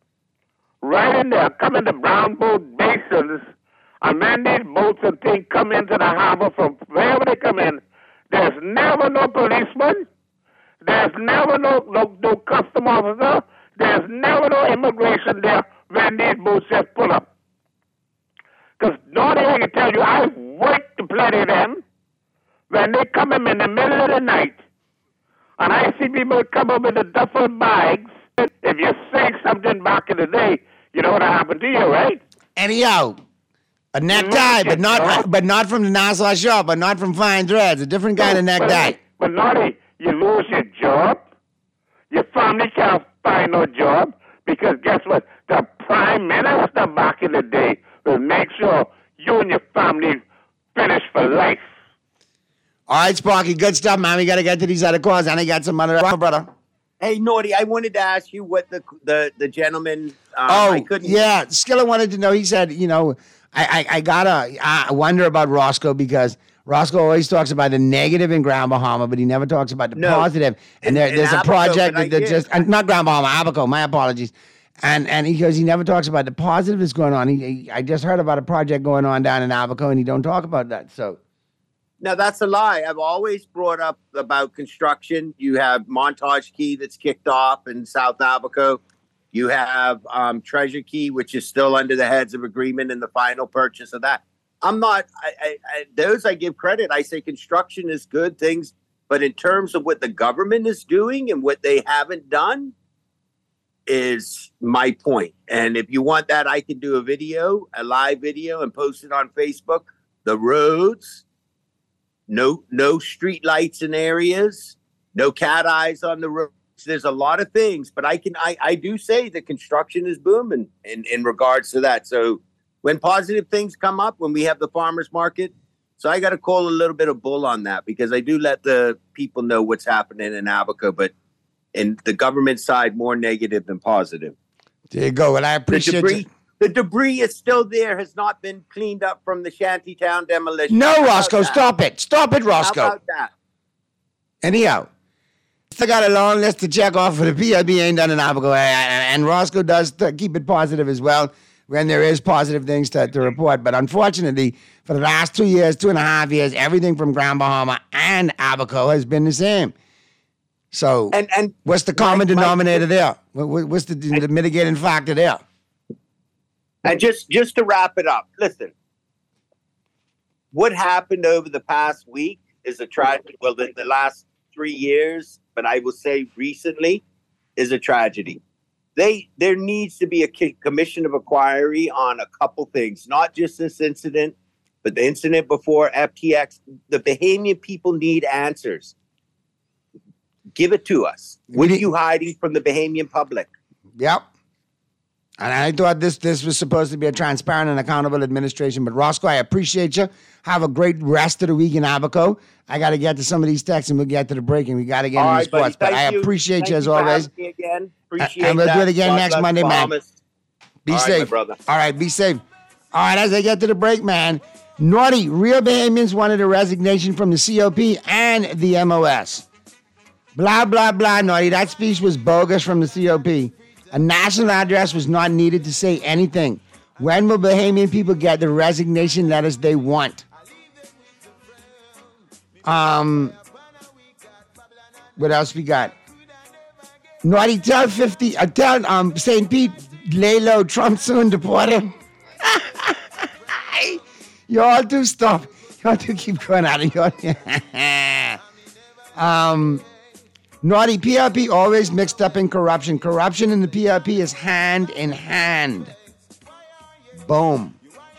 right in there, coming to brown boat basins, and when these boats and things come into the harbor from wherever they come in, there's never no policeman, there's never no, no, no custom officer, there's never no immigration there when these boats just pull up. Because nobody I can tell you, I worked to plenty of them. When they come in in the middle of the night, and I see people come up with the duffel bags, if you say something back in the day, you know what happened to you, right? Anyhow, a necktie, but not but not from the Nassau shop, but not from Fine Threads. A different kind of necktie. But Naughty, you lose your job. Your family can't find no job because guess what? The prime minister back in the day will make sure you and your family finish for life. All right, Sparky, good stuff, man. We got to get to these other calls, and I got some other brother. Hey, Naughty, I wanted to ask you what the the, the gentleman. Um, oh, I couldn't... yeah. Skilla wanted to know. He said, you know, I, I, I got to I wonder about Roscoe because Roscoe always talks about the negative in Grand Bahama, but he never talks about the No. positive. And there, In- in there's a Abaco, project but I that, that did. just, uh, not Grand Bahama, Abaco, my apologies. And and he goes, he never talks about the positive that's going on. He, he, I just heard about a project going on down in Abaco, and he don't talk about that. So. No, that's a lie. I've always brought up about construction. You have Montage Key that's kicked off in South Abaco. You have um, Treasure Key, which is still under the heads of agreement in the final purchase of that. I'm not, I, I, I, those I give credit. I say construction is good things, but in terms of what the government is doing and what they haven't done is my point. And if you want that, I can do a video, a live video and post it on Facebook. The roads, no, no street lights in areas, no cat eyes on the roads. There's a lot of things, but I can, I, I do say that construction is booming in, in regards to that. So when positive things come up, when we have the farmers market, so I got to call a little bit of bull on that because I do let the people know what's happening in Abaco, but in the government side, more negative than positive. There you go. Well, I appreciate the debris, it. The debris is still there, has not been cleaned up from the shantytown demolition. No, How about Roscoe, that? stop it. Stop it, Roscoe. How about that? Anyhow, still got a long list to check off for the P L B ain't done in Abaco. And Roscoe does t- keep it positive as well when there is positive things to, to report. But unfortunately, for the last two years, two and a half years, everything from Grand Bahama and Abaco has been the same. So and, and what's the common Mike- denominator Mike- there? What- What's the, the mitigating factor there? And just, just to wrap it up, listen, what happened over the past week is a tragedy. Well, the, the last three years, but I will say recently, is a tragedy. They There needs to be a ki- commission of inquiry on a couple things, not just this incident, but the incident before F T X. The Bahamian people need answers. Give it to us. What are you hiding from the Bahamian public? Yep. And I thought this this was supposed to be a transparent and accountable administration. But Roscoe, I appreciate you. Have a great rest of the week in Abaco. I got to get to some of these texts and we'll get to the break and we got to get All into right, sports. buddy. But I Thank you. appreciate Thank you as for always. having me again. Appreciate And we'll do that. it again God next bless Monday, man. Bahamas. Be All right, safe. my brother. All right, be safe. All right, as I get to the break, man. Naughty, real Bahamians wanted a resignation from the C O P and the M O S. Blah, blah, blah, Naughty. That speech was bogus from the C O P. A national address was not needed to say anything. When will Bahamian people get the resignation letters they want? Um, what else we got? Naughty, tell fifty, uh, tell um Saint Pete, lay low, Trump soon deport him. You all do stuff. You all do keep going out of your. um, Naughty, P R P always mixed up in corruption. Corruption in the P R P is hand in hand. Boom.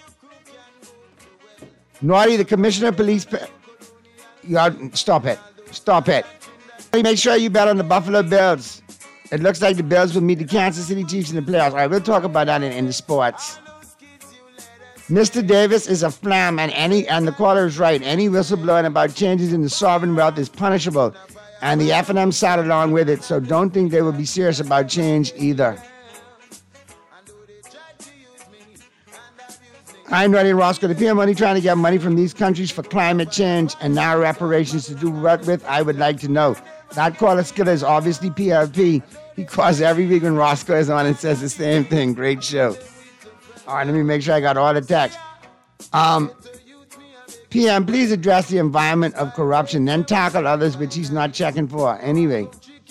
Naughty, the commissioner of police. You all, stop it. Stop it. Make sure you bet on the Buffalo Bills. It looks like the Bills will meet the Kansas City Chiefs in the playoffs. All right, we'll talk about that in, in the sports. Mister Davis is a flam, and any and the caller is right. Any whistleblowing about changes in the sovereign wealth is punishable, and the F and M sat along with it. So don't think they will be serious about change either. Hi, Nutty and Roscoe. The P M money trying to get money from these countries for climate change and now reparations to do what with? I would like to know. That caller skiller is obviously P L P. He calls every week when Roscoe is on and says the same thing. Great show. All right, let me make sure I got all the text. Um, P M, please address the environment of corruption, then tackle others which he's not checking for. Anyway.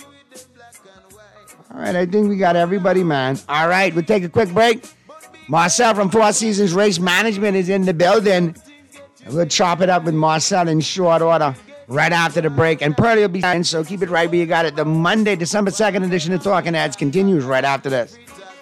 All right, I think we got everybody, man. All right, we'll take a quick break. Marcel from Four Seasons Race Management is in the building. And we'll chop it up with Marcel in short order right after the break. And Pearlie will be fine, so keep it right where you got it. The Monday, December second edition of Talking Heads continues right after this.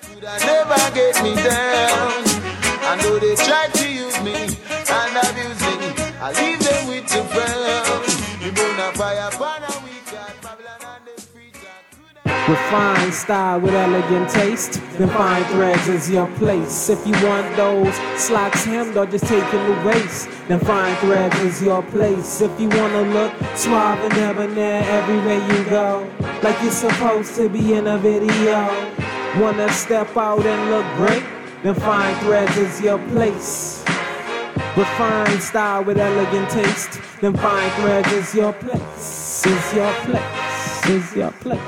Never get me down. I know they try to use me and abuse me. I leave them with the frown. You burn a fire upon a weekend. Babylon and the free talk. With fine style, with elegant taste, then fine threads is your place. If you want those slacks hemmed or just taking the waist, then fine threads is your place. If you wanna look suave and debonair everywhere you go, like you're supposed to be in a video, wanna step out and look great, then fine threads is your place. With fine style, with elegant taste, then fine threads is your place. Is your place. Is your place.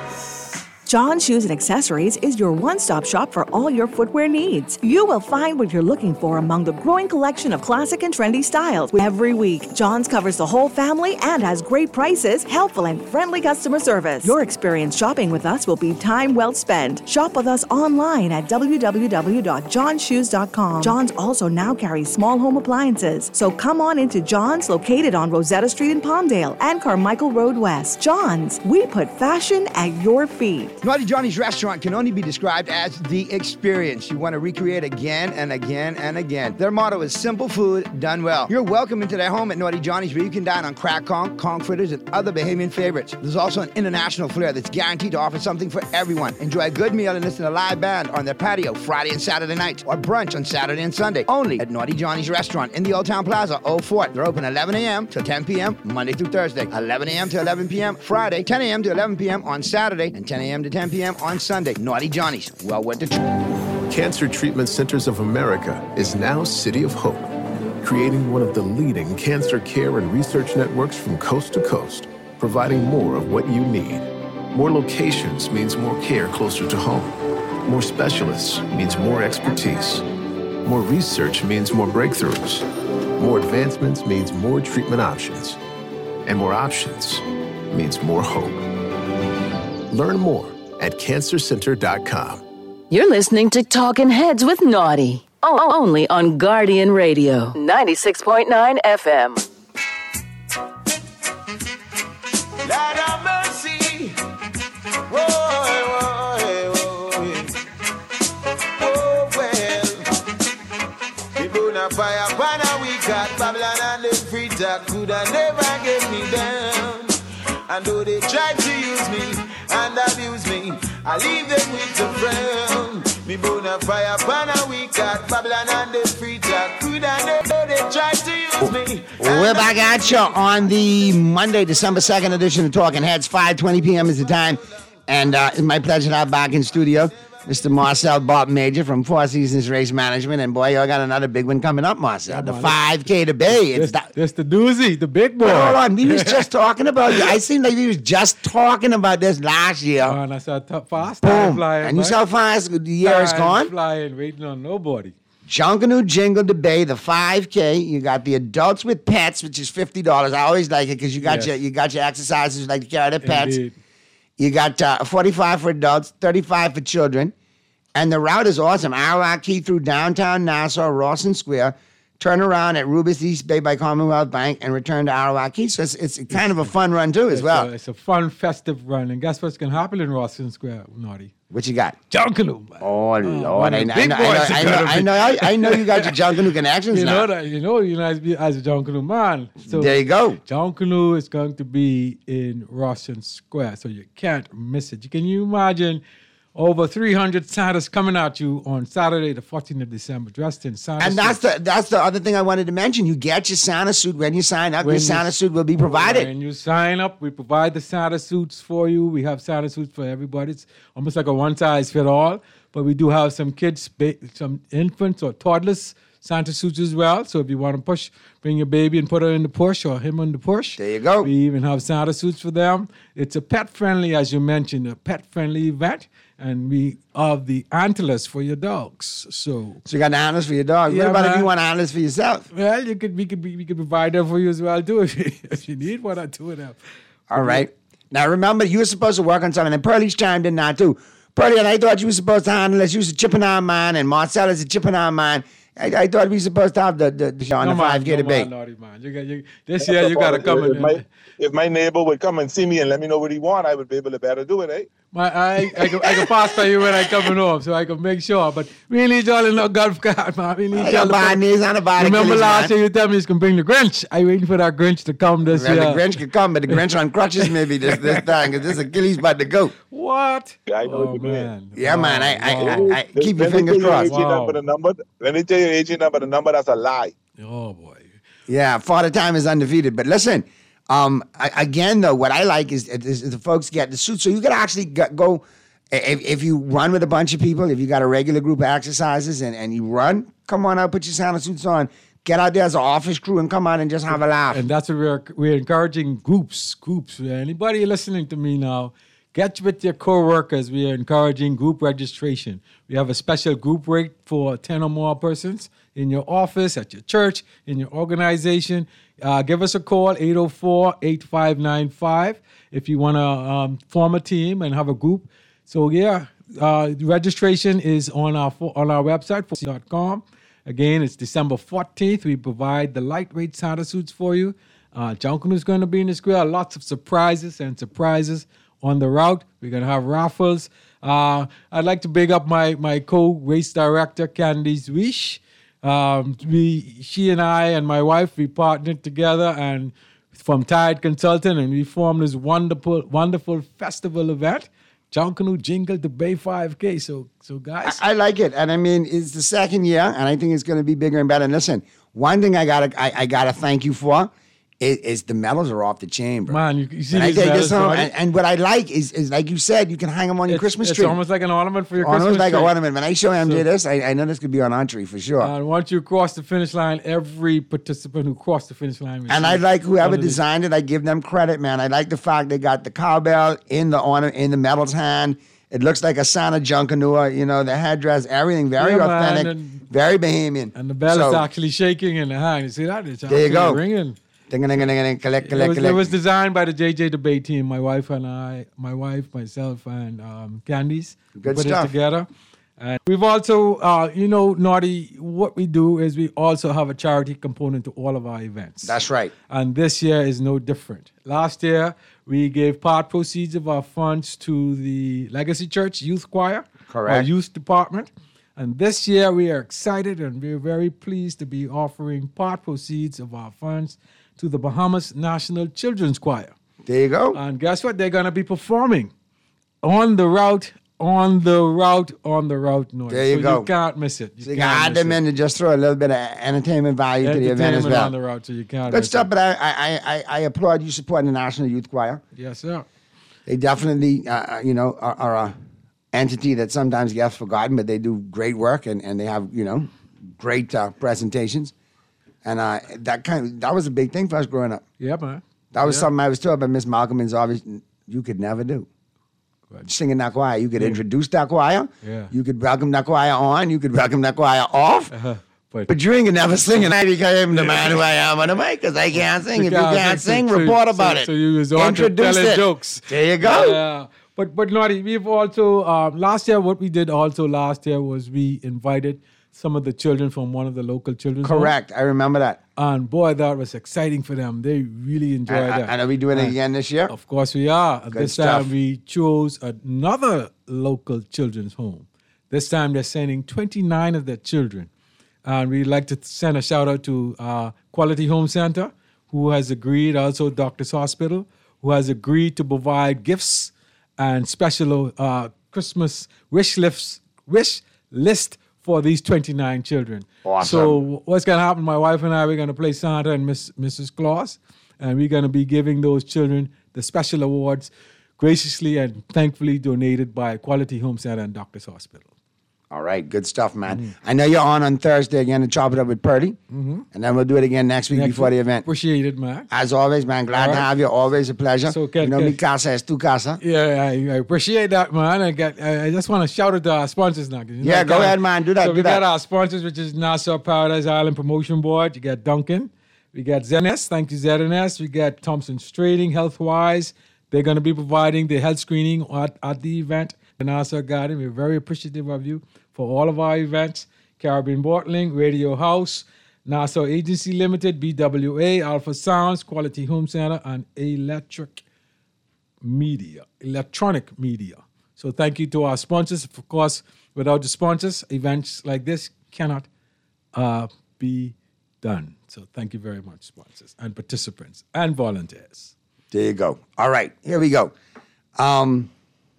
John Shoes and Accessories is your one-stop shop for all your footwear needs. You will find what you're looking for among the growing collection of classic and trendy styles. Every week, John's covers the whole family and has great prices, helpful and friendly customer service. Your experience shopping with us will be time well spent. Shop with us online at w w w dot john shoes dot com. John's also now carries small home appliances. So come on into John's, located on Rosetta Street in Palmdale and Carmichael Road West. John's, we put fashion at your feet. Naughty Johnny's restaurant can only be described as the experience you want to recreate again and again and again. Their motto is simple food done well. You're welcome into their home at Naughty Johnny's, where you can dine on crack conch, conch fritters, and other Bahamian favorites. There's also an international flair that's guaranteed to offer something for everyone. Enjoy a good meal and listen to a live band on their patio Friday and Saturday nights, or brunch on Saturday and Sunday, only at Naughty Johnny's restaurant in the Old Town Plaza, Old Fort. They're open eleven a.m. to ten p.m. Monday through Thursday, eleven a.m. to eleven p.m. Friday, ten a.m. to eleven p.m. on Saturday, and ten a.m. to ten p.m. on Sunday. Naughty Johnny's, well worth the trip. Cancer Treatment Centers of America is now City of Hope, creating one of the leading cancer care and research networks from coast to coast, providing more of what you need. More locations means more care closer to home. More specialists means more expertise. More research means more breakthroughs. More advancements means more treatment options. And more options means more hope. Learn more at cancer center dot com. You're listening to Talking Heads with Naughty. O- only on Guardian Radio, ninety-six point nine F M. Lord have mercy. Whoa, whoa, whoa. Oh, well. We burn a fire upon a week at Babylon and the free talk could have never get me down. And though they try to use me and abuse me, I leave them with the frown. Me burn a fire upon a week at Babylon and the free talk could have never. They try to use me. We're back at you on the Monday, December second edition of Talking Heads. five twenty p.m. is the time. And uh, it's my pleasure to have back in studio Mister Marcel Bob Major from Four Seasons Race Management. And boy, you got another big one coming up, Marcel. Yeah, the five K to Bay. It's that's, that's the doozy, the big boy. Hold on, we was just talking about it. I seem like we was just talking about this last year. Oh, and I saw t- fast Boom. time flying. And you saw fast, the year time is gone? Flying, waiting on nobody. Junkanoo Jingle to Bay, the five K. You got the adults with pets, which is fifty dollars. I always like it because you got Yes. your you got your exercises like to carry their pets. Indeed. You got uh, forty-five for adults, thirty-five for children. And the route is awesome. Arawak Key through downtown Nassau, Rawson Square, turn around at Rubis East Bay by Commonwealth Bank, and return to Arawak Key. So it's, it's kind of a fun run, too, as It's well. A, it's a fun, festive run. And guess what's going to happen in Rawson Square, Naughty? What you got? Junkanoo, man. Oh, Lord. I, one know, of the I, big know, boys I, know, is I, know, gonna I, be- know, I, I know you got your Junkanoo connections You now. know that. You know you know as, be- as a Junkanoo man. So There you go. Junkanoo is going to be in Rawson Square, so you can't miss it. Can you imagine over three hundred Santas coming at you on Saturday, the fourteenth of December, dressed in Santa And that's suits? the that's the other thing I wanted to mention. You get your Santa suit when you sign up. When your you- Santa suit will be provided. When you sign up, we provide the Santa suits for you. We have Santa suits for everybody. It's almost like a one-size-fit-all, but we do have some kids, ba- some infants or toddlers Santa suits as well. So if you want to push, bring your baby and put her in the push or him in the push. There you go. We even have Santa suits for them. It's a pet-friendly, as you mentioned, a pet-friendly event. And we have the antlers for your dogs. So, so you got the antlers for your dog. Yeah, what about man. if you want antlers for yourself? Well, you could we could we could provide them for you as well too if you, if you need one or two of them. All right. Now remember, you were supposed to work on something, and Pearly's chimed in now too. Pearly, and I thought you were supposed to handle this. You was chipping on mine, and Marcella's a chipping on mine. I, I thought we were supposed to have the the, the, on the five K debate. On, Lordy, man. You got, you, this year you got to come if in. My, if my neighbor would come and see me and let me know what he want, I would be able to better do it, eh? My, I, I, can, I can pass by you when I coming home, so I can make sure. But we need y'all in the golf cart, man. We need y'all. Knees on the body. Remember last man. year you told me you can bring the Grinch. I waiting for that Grinch to come this well, year. The Grinch could come, but the Grinch on crutches maybe this this time because this Achilles about to go. What? I know oh, what you man. mean. Yeah, wow. man. I, I, wow. I, I keep your when fingers they tell crossed. You agent number, the number, when they tell you agent number, the number, that's a lie. Oh boy. Yeah, Father Time is undefeated. But listen, um, I, again though, what I like is, is, is the folks get the suit, so you can actually go. If, if you run with a bunch of people, if you got a regular group of exercises and, and you run, come on out, put your Santa suits on, get out there as an office crew and come out and just have a laugh. And that's what we're, we're encouraging groups, groups. Anybody listening to me now, get with your co-workers. We are encouraging group registration. We have a special group rate for ten or more persons in your office, at your church, in your organization. Uh, give us a call, eight oh four, eight five nine five, if you want to um, form a team and have a group. So yeah, uh, registration is on our on our website, four c dot com. Again, it's December fourteenth. We provide the lightweight Santa suits for you. Uh, Junkin is going to be in the square. Lots of surprises and surprises on the route. We're going to have raffles. Uh, I'd like to big up my my co-race director, Candice Wish. Um, we, she and I and my wife, we partnered together and from Tide Consulting, and we formed this wonderful, wonderful festival event. Junkanoo Jingle to Bay five K. So, so guys. I, I like it. And I mean, it's the second year, and I think it's going to be bigger and better. And listen, one thing I got to I, I gotta thank you for is, is the medals are off the chain, bro. Man, you, you see and these I take medals, this home, right? and, and what I like is, is, like you said, you can hang them on your It's- Christmas it's tree. almost like an ornament for your Almost Christmas like tree. an ornament. When I show M J So- this, I, I know this could be on entree for sure. And once you cross the finish line, every participant who crossed the finish line. And I like whoever under the- designed it. I give them credit, man. I like the fact they got the cowbell in the ornament, in the medal's hand. It looks like a Santa Junkanoo, you know, the headdress, everything very Yeah, man, authentic, and- very Bahamian. And the bell So, is actually shaking in the hand. You see that? It's There you actually go. ringing. Ding-a-ding-a-ding-a-ding, collect, It collect, was, it collect. was designed by the J J Debate team. My wife and I, my wife, myself, and um, Candice Good put stuff. it together. And we've also, uh, you know, Naughty, what we do is we also have a charity component to all of our events. That's right. And this year is no different. Last year, we gave part proceeds of our funds to the Legacy Church Youth Choir, Correct. our youth department. And this year, we are excited and we're very pleased to be offering part proceeds of our funds to the Bahamas National Children's Choir. There you go. And guess what? They're going to be performing on the route, on the route, on the route. North. There you so go. You can't miss it. You So you can't can add miss them it. in to just throw a little bit of entertainment value to the event as Entertainment well. on the route, so you can't Good miss stuff, it. but I, I, I, I applaud you supporting the National Youth Choir. Yes, sir. They definitely, uh, you know, are, are a entity that sometimes gets forgotten, but they do great work and, and they have, you know, great uh, presentations. And uh, that kind of, that was a big thing for us growing up. Yeah, man. That was Yeah. something I was told by Miss Malcolm and Jarvis you could never do. Singing that choir. You could Yeah. introduce that choir. Yeah. You could welcome that choir on. You could welcome that choir off. Uh-huh. But, But you ain't gonna never sing, and I became the man who I am on the mic because I can't sing. If you can't sing, so- report so- about it. So you was on to Introduce telling it. jokes. There you go. Yeah. But but Naughty, we've also uh, last year what we did also last year was we invited some of the children from one of the local children's homes. Correct. I remember that. And boy, that was exciting for them. They really enjoyed And, that. and are we doing it And again this year? Of course we are. Good This stuff. time we chose another local children's home. This time they're sending twenty-nine of their children. And we'd like to send a shout out to uh, Quality Home Center, who has agreed, also Doctor's Hospital, who has agreed to provide gifts and special uh, Christmas wish lists, wish list for these twenty-nine children. Awesome. So what's going to happen, my wife and I, we're going to play Santa and Miss, Missus Claus, and we're going to be giving those children the special awards graciously and thankfully donated by Quality Home Center and Doctor's Hospital. All right, good stuff, man. Mm-hmm. I know you're on on Thursday again to chop it up with Purdy, mm-hmm. and then we'll do it again next week next before week. the event. Appreciate it, man. As always, man. Glad right. to have you. Always a pleasure. So, can, you know, can, mi casa es tu casa. Yeah, I, I appreciate that, man. I got. I, I just want to shout out to our sponsors now. You know, yeah, go got, ahead, man. Do that. So do we that. got our sponsors, which is Nassau Paradise Island Promotion Board. You got Duncan. We got Z N S. Thank you, Z N S. We got Thompson Straightening, Healthwise. They're going to be providing the health screening at, at the event in Nassau Garden. We're very appreciative of you for all of our events. Caribbean Bottling, Radio House, Nassau Agency Limited, B W A, Alpha Sounds, Quality Home Center, and Electric Media, Electronic Media. So thank you to our sponsors. Of course, without the sponsors, events like this cannot uh, be done. So thank you very much, sponsors and participants and volunteers. There you go. All right, here we go. Um,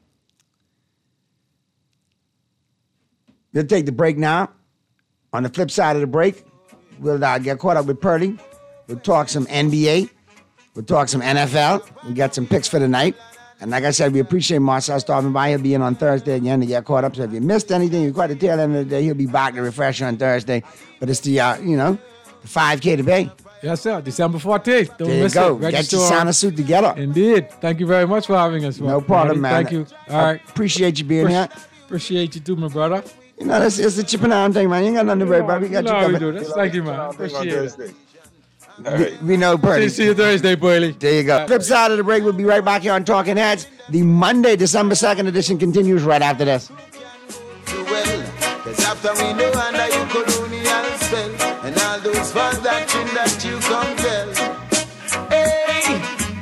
we'll take the break now. On the flip side of the break, we'll uh, get caught up with Purdy. We'll talk some N B A. We'll talk some N F L. We'll get some picks for the night. And like I said, we appreciate Marcel stopping by. He'll be in on Thursday again to get caught up. So if you missed anything, you caught the tail end of the day, he'll be back to refresh you on Thursday. But it's the, uh, you know, the five K to pay. Yes, sir. December fourteenth. Don't there you miss go. it. Get your Santa suit together. Indeed. Thank you very much for having us. No problem, man. Thank you. All right. Appreciate you being Pre- here. Appreciate you too, my brother. You know, it's, it's the chip and iron thing, man. You ain't got nothing to worry about. We got you know you how we covered. do this. Thank you, man. Appreciate it. All right. We, we know, Purdy. See, see you Thursday, Burley. There you go. Flip side of the break, we'll be right back here on Talking Heads. The Monday, December second edition continues right after this. Cause after we know under you colonial spell, and all those false doctrine that you compel. Hey,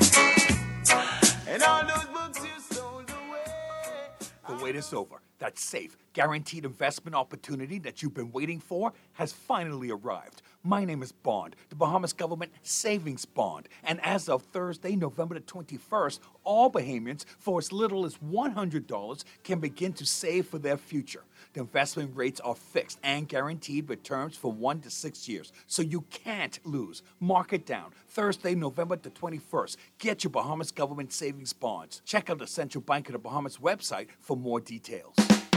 and all those books you stole away. The wait is over. That safe, guaranteed investment opportunity that you've been waiting for has finally arrived. My name is Bond, the Bahamas Government Savings Bond. And as of Thursday, November the twenty-first, all Bahamians, for as little as one hundred dollars, can begin to save for their future. The investment rates are fixed and guaranteed with terms for one to six years, so you can't lose. Mark it down. Thursday, November the twenty-first. Get your Bahamas Government Savings Bonds. Check out the Central Bank of the Bahamas website for more details.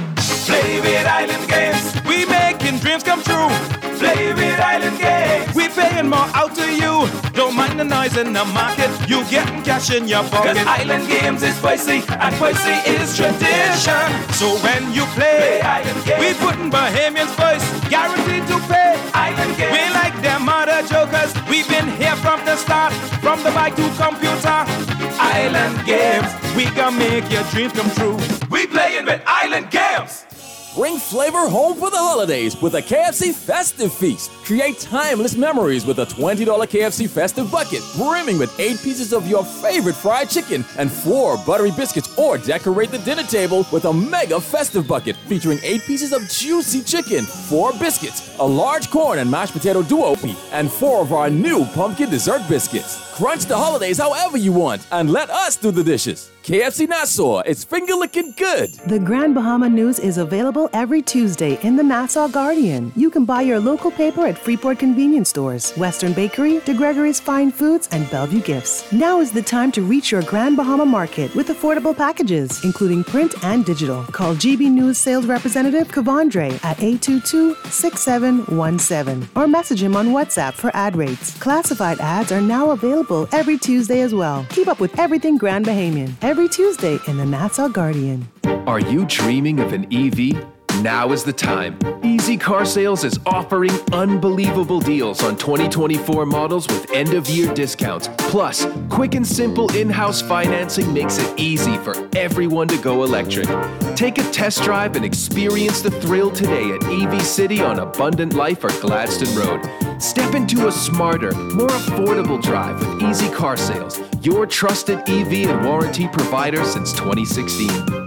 Play with Island Games. We making dreams come true. Play with Island Games. We paying more out to you. Don't mind the noise in the market. You getting cash in your pocket. Cause Island Games is spicy and spicy is tradition. So when you play, play Island Games, we putting Bahamians first. Guaranteed to pay. Island Games. We like them other jokers. We've been here from the start. From the bike to computer. Island Games. We gonna make your dreams come true. We playing with Island Games. Bring flavor home for the holidays with a K F C Festive Feast. Create timeless memories with a twenty dollars K F C Festive Bucket, brimming with eight pieces of your favorite fried chicken and four buttery biscuits, or decorate the dinner table with a mega Festive Bucket featuring eight pieces of juicy chicken, four biscuits, a large corn and mashed potato duo, and four of our new pumpkin dessert biscuits. Crunch the holidays however you want and let us do the dishes. K F C Nassau, it's finger licking good. The Grand Bahama News is available every Tuesday in the Nassau Guardian. You can buy your local paper at Freeport Convenience Stores, Western Bakery, De Gregory's Fine Foods, and Bellevue Gifts. Now is the time to reach your Grand Bahama Market with affordable packages, including print and digital. Call G B News Sales Representative Kavandre at eight two two, six seven one seven or message him on WhatsApp for ad rates. Classified ads are now available every Tuesday as well. Keep up with everything Grand Bahamian every Tuesday in the Nassau Guardian. Are you dreaming of an E V? Now is the time. Easy Car Sales is offering unbelievable deals on twenty twenty-four models with end-of-year discounts. Plus, quick and simple in-house financing makes it easy for everyone to go electric. Take a test drive and experience the thrill today at E V City on Abundant Life or Gladstone Road. Step into a smarter, more affordable drive with Easy Car Sales, your trusted E V and warranty provider since twenty sixteen.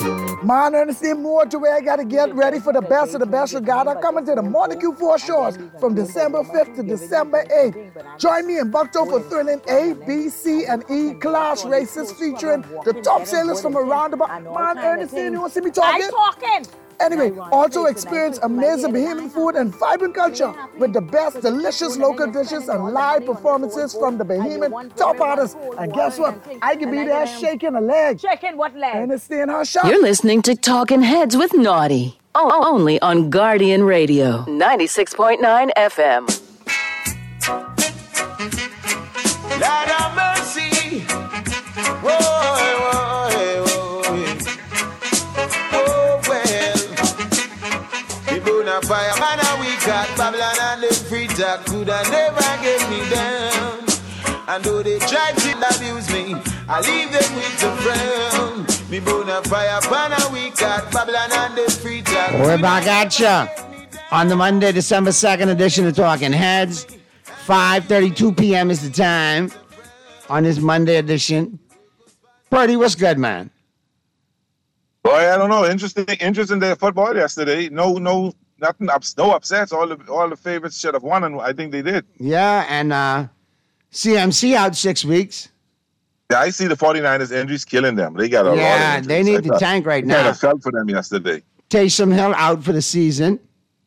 Man, and see more to where I gotta get ready for the best of the best regatta coming to the Monaco Four Shores from December fifth to December eighth. Join me in Bucktown for thrilling A, B, C, and E class races featuring the top sailors from around the bar. Man, Ernestine, you want to see me talking? I'm talking. Anyway, also experience amazing Bahamian food and vibrant culture with the best delicious local dishes and live performances from the Bahamian top artists. And guess what? I can be there shaking a leg. Shaking what leg? Ernestine, her shot. You're listening to Talking Heads with Naughty, O- only on Guardian Radio, ninety-six point nine F M. Lord have mercy. Whoa, whoa, whoa. Oh, well. The bona fire man and we got Babylon and the free talk could have never get me down. And though they try to abuse me, I leave them with a frown. Me bona fire man and we got Babylon and the free talk. We're back at ya on the Monday, December second edition of Talking Heads. five thirty-two p.m. is the time on this Monday edition. Purdy, what's good, man? Boy, I don't know. Interesting, interesting day of football yesterday. No, no, nothing, ups, no upsets. All the all the favorites should have won, and I think they did. Yeah, and uh, C M C out six weeks. Yeah, I see the 49ers injuries killing them. They got a yeah, lot of injuries. they need I to thought- tank right I kinda now. felt for them yesterday. Taysom Hill out for the season.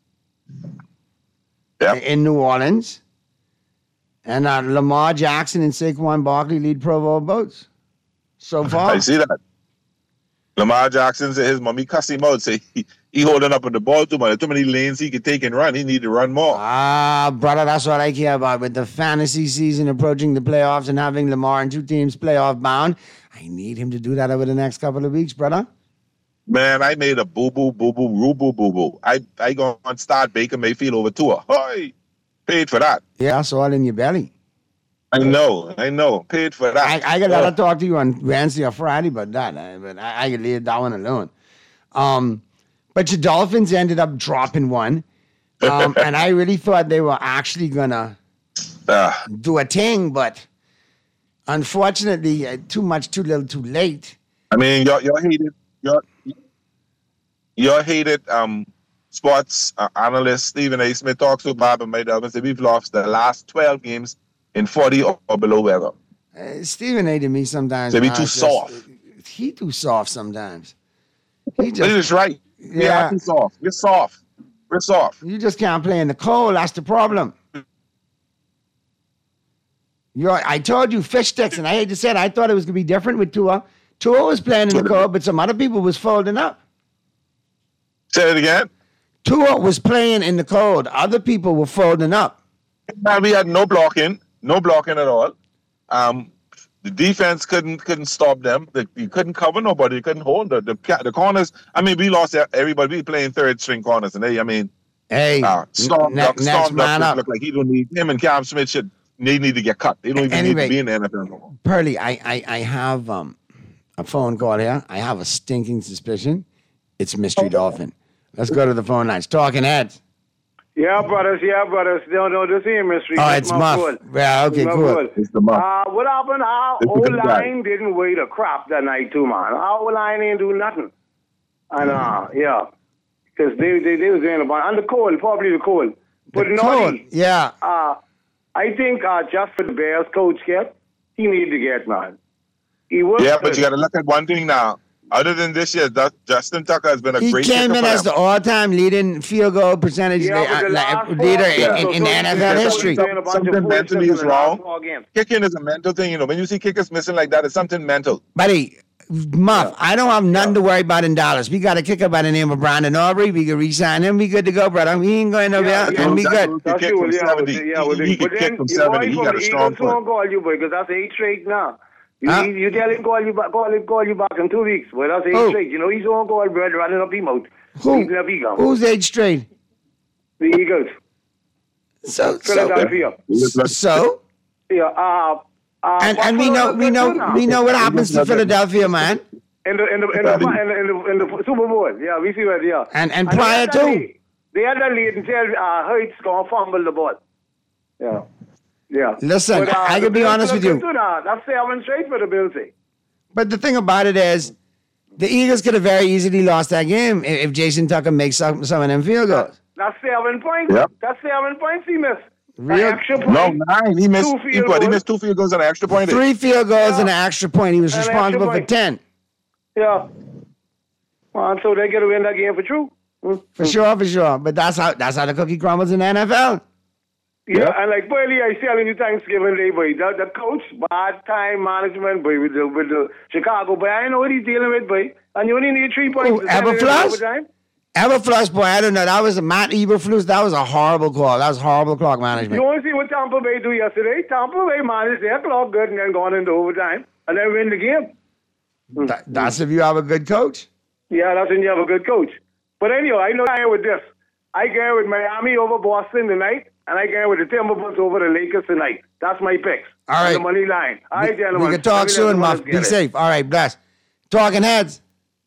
Yep. In New Orleans. And uh, Lamar Jackson and Saquon Barkley lead Pro Bowl votes so far. I see that. Lamar Jackson said his mommy cuss him out. Say he, he holding up with the ball too much. Too many lanes he could take and run. He need to run more. Ah, brother, that's what I care about. With the fantasy season approaching the playoffs and having Lamar and two teams playoff bound, I need him to do that over the next couple of weeks, brother. Man, I made a boo boo boo boo roo boo boo boo. I I go on start Baker Mayfield over tour. Hey, paid for that. Yeah, that's all in your belly. I know, I know. Paid for that. I, I got to talk to you on Wednesday or Friday about that, uh, but I, I can leave that one alone. Um, but your Dolphins ended up dropping one, um, and I really thought they were actually gonna uh, do a thing, but unfortunately, uh, too much, too little, too late. I mean, y'all, y'all hated, y'all, y'all hated um, sports uh, analyst Stephen A. Smith talks to Bob and Mike and said we've lost the last twelve games in forty or below weather. Uh, Stephen A. to me sometimes. They be uh, too just- soft. He too soft sometimes. He But it's right. We Yeah. are too soft. We're soft. We're soft. You just can't play in the cold. That's the problem. You're, I told you fish sticks, and I hate to say it, I thought it was going to be different with Tua. Tua was playing in the cold, but some other people was folding up. Say it again. Tua was playing in the cold. Other people were folding up. And we had no blocking, no blocking at all. Um, the defense couldn't couldn't stop them. The, you couldn't cover nobody. You couldn't hold the, the ca- the corners. I mean, we lost everybody. We playing third string corners, and they, I mean, hey, uh, Storm ne- Duck, next Storm man Duck up. look like he don't need him and Cam Smith should. They need to get cut. They don't even Anyway. need to be in the N F L no more. Pearly, I, I, I have um, a phone call here. I have a stinking suspicion. It's Mystery Dolphin. Let's go to the phone lines. Talking heads. Yeah, brothers, yeah, brothers. No, no, this ain't mystery. Oh, That's it's my Muff. fault. Yeah, okay, It's my cool. fault. It's the Muff. Uh, what happened? Our It's a old good guy. line didn't weigh the crap that night, too, man. Our old line ain't do nothing. And, uh, yeah, because they, they, they was doing about, and the cold, probably the cold. But The cold, Naughty, yeah. uh, I think uh, just for the Bears coach get, he need to get, man. He was Yeah, but you got to look at one thing now. Other than this year, Du- Justin Tucker has been a He great came kicker in for as them. the all-time leading field goal percentage Yeah, but the uh, last like, four leader games, in, in, so- in so N F L he's history. doing a bunch of Something foolishness mentally in is the last wrong. four games. Kicking is a mental thing, you know. When you see kickers missing like that, it's something mental. Buddy, Muff, I don't have nothing to worry about in Dallas. We got a kicker by the name of Brandon Aubrey. We can re-sign him. We good to go, brother. We ain't going nowhere. Yeah, and we That's good. who can That's kick you, from yeah, seventy. with the- yeah, with He- the- he can but kick then from your boy seventy. He from got a the strong Eagles won't foot. call you, boy, because that's eight straight now. You, Huh? you, you tell him call you back, call him, call you back in two weeks. Well, that's eight Who? straight. You know he's on call, bread running up his mouth. Who? Eating up his gum. Who's age straight? The Eagles, So, so, Philadelphia. so, Yeah, uh, uh, and, and we know, we know, we know what happens to Philadelphia, man. in the in the in the, in the, in the, in the Super Bowl. Yeah, we see what. Yeah, And and they prior had that to, lead. They had that lead until uh, Hurts gonna fumble the ball. Yeah, yeah. Listen, But, uh, I the can be Bills honest look with you. good too now. That's seven straight for the Bills. eh? But the thing about it is, the Eagles could have very easily lost that game if, if Jason Tucker makes some, some of them field goals. That's seven points. Yep. That's seven points he missed. Real- An extra point. No, nine. He missed. Two He, field what, he goals. missed two field goals and an extra point. Three field goals Yeah. and an extra point. He was And an responsible for extra ten. point. Yeah. Well, so they get to win that game for true. Mm. For sure, for sure. But that's how that's how the cookie crumbles in the N F L. Yeah, Yep. and like Burley, I telling you Thanksgiving Day, boy. The, the coach, bad time management, boy, with the with the Chicago, boy. I know what he's dealing with, boy. And you only need three points. Who, to send it into Eberflus? overtime. Eberflus, boy, I don't know. That was a Matt Eberflus. That was a horrible call. That was horrible clock management. You want to see what Tampa Bay do yesterday? Tampa Bay managed their clock good and then gone into overtime and then win the game. That, that's if you have a good coach. Yeah, that's when you have a good coach. But anyway, I know I with this. I go with Miami over Boston tonight, and I go with the Timberwolves over the Lakers tonight. That's my picks. All right. The money line. All right, gentlemen. We can talk soon, Muff. Be safe. All right, bless. Talking heads.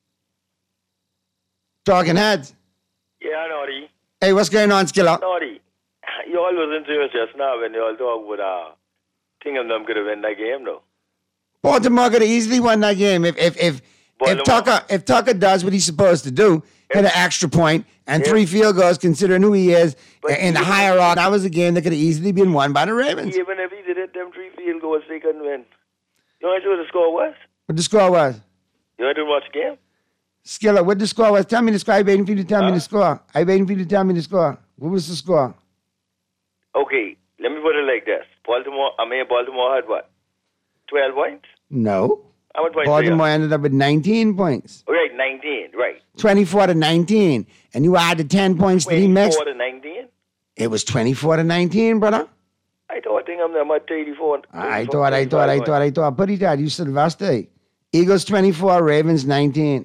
Talking heads. Yeah, Naughty. Hey, what's going on, Skilla? Naughty. You all wasn't serious just now when you all talk about uh, think of them could have won that game, though. Baltimore could have easily won that game if if if if Tucker if Tucker does what he's supposed to do, hit an extra point and three field goals, considering who he is in the hierarchy. That was a game that could have easily been won by the Ravens. Even if he did it, them three field goals, they couldn't win. You want to know what the score was? What the score was? You want to watch the game? Skilla, what the score was? Tell me the score. I'm waiting for you to tell me the score. I'm waiting for you to tell me the score. What was the score? Okay, let me put it like this. Baltimore, I mean, Baltimore had what? twelve points? No. How much points? Baltimore ended up with nineteen points. Right, nineteen, right. twenty-four to nineteen. And you added ten points that he mixed. twenty-four to nineteen? It was twenty-four to nineteen, brother. I thought I think I'm at thirty-four. I thought, I thought, I thought, I thought. Put it down. You Sylvester. Eagles twenty-four, Ravens nineteen.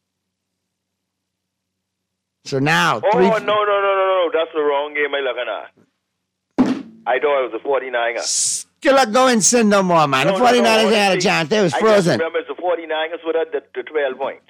So now, Oh, three. no, no, no, no, no. That's the wrong game I'm looking at. I thought it was the forty-niners. Skilla, go and sin no more, man. No, the no, forty-niners no, they had a honestly, chance. They was I frozen. just remember it's the forty-niners with the, the twelve points.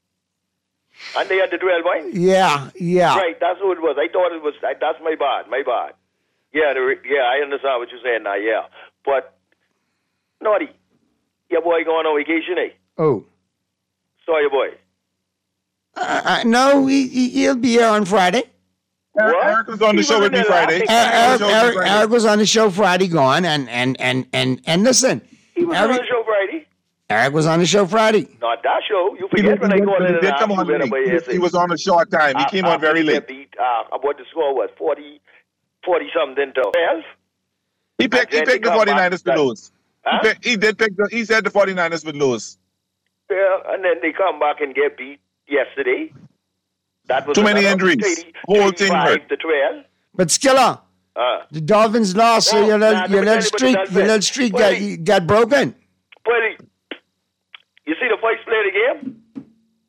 And they had the twelve points? Yeah, yeah. Right, that's who it was. I thought it was, I, that's my bad, my bad. Yeah, the, yeah, I understand what you're saying now, yeah. But, Naughty, your boy going on vacation, eh? Oh. Saw your boy. Uh, uh, no, he, he, he'll be here on Friday. What? Eric was on the show with me Friday. Eric, Eric, Eric was on the show Friday gone, and, and, and, and, and listen. He was Eric, on the show Friday. Eric was on the show Friday. Not that show. You forget when I called in and asked Come you on, when late. I He, he was on a short time. He came on very late. Beat, uh, what the score was, forty, forty something to twelve. He picked, he picked the forty-niners to lose. Huh? He, picked, he did pick the, he said the forty-niners would lose. Yeah, and then they come back and get beat yesterday. That was Too many another injuries. thirty, Whole thing hurt. to twelve. But Skilla, Uh, the Dolphins lost, so No, your little, nah, your let little me tell you streak, about the your little Dolphins. streak Well, got, got broken. Buddy, you see the first play of the game?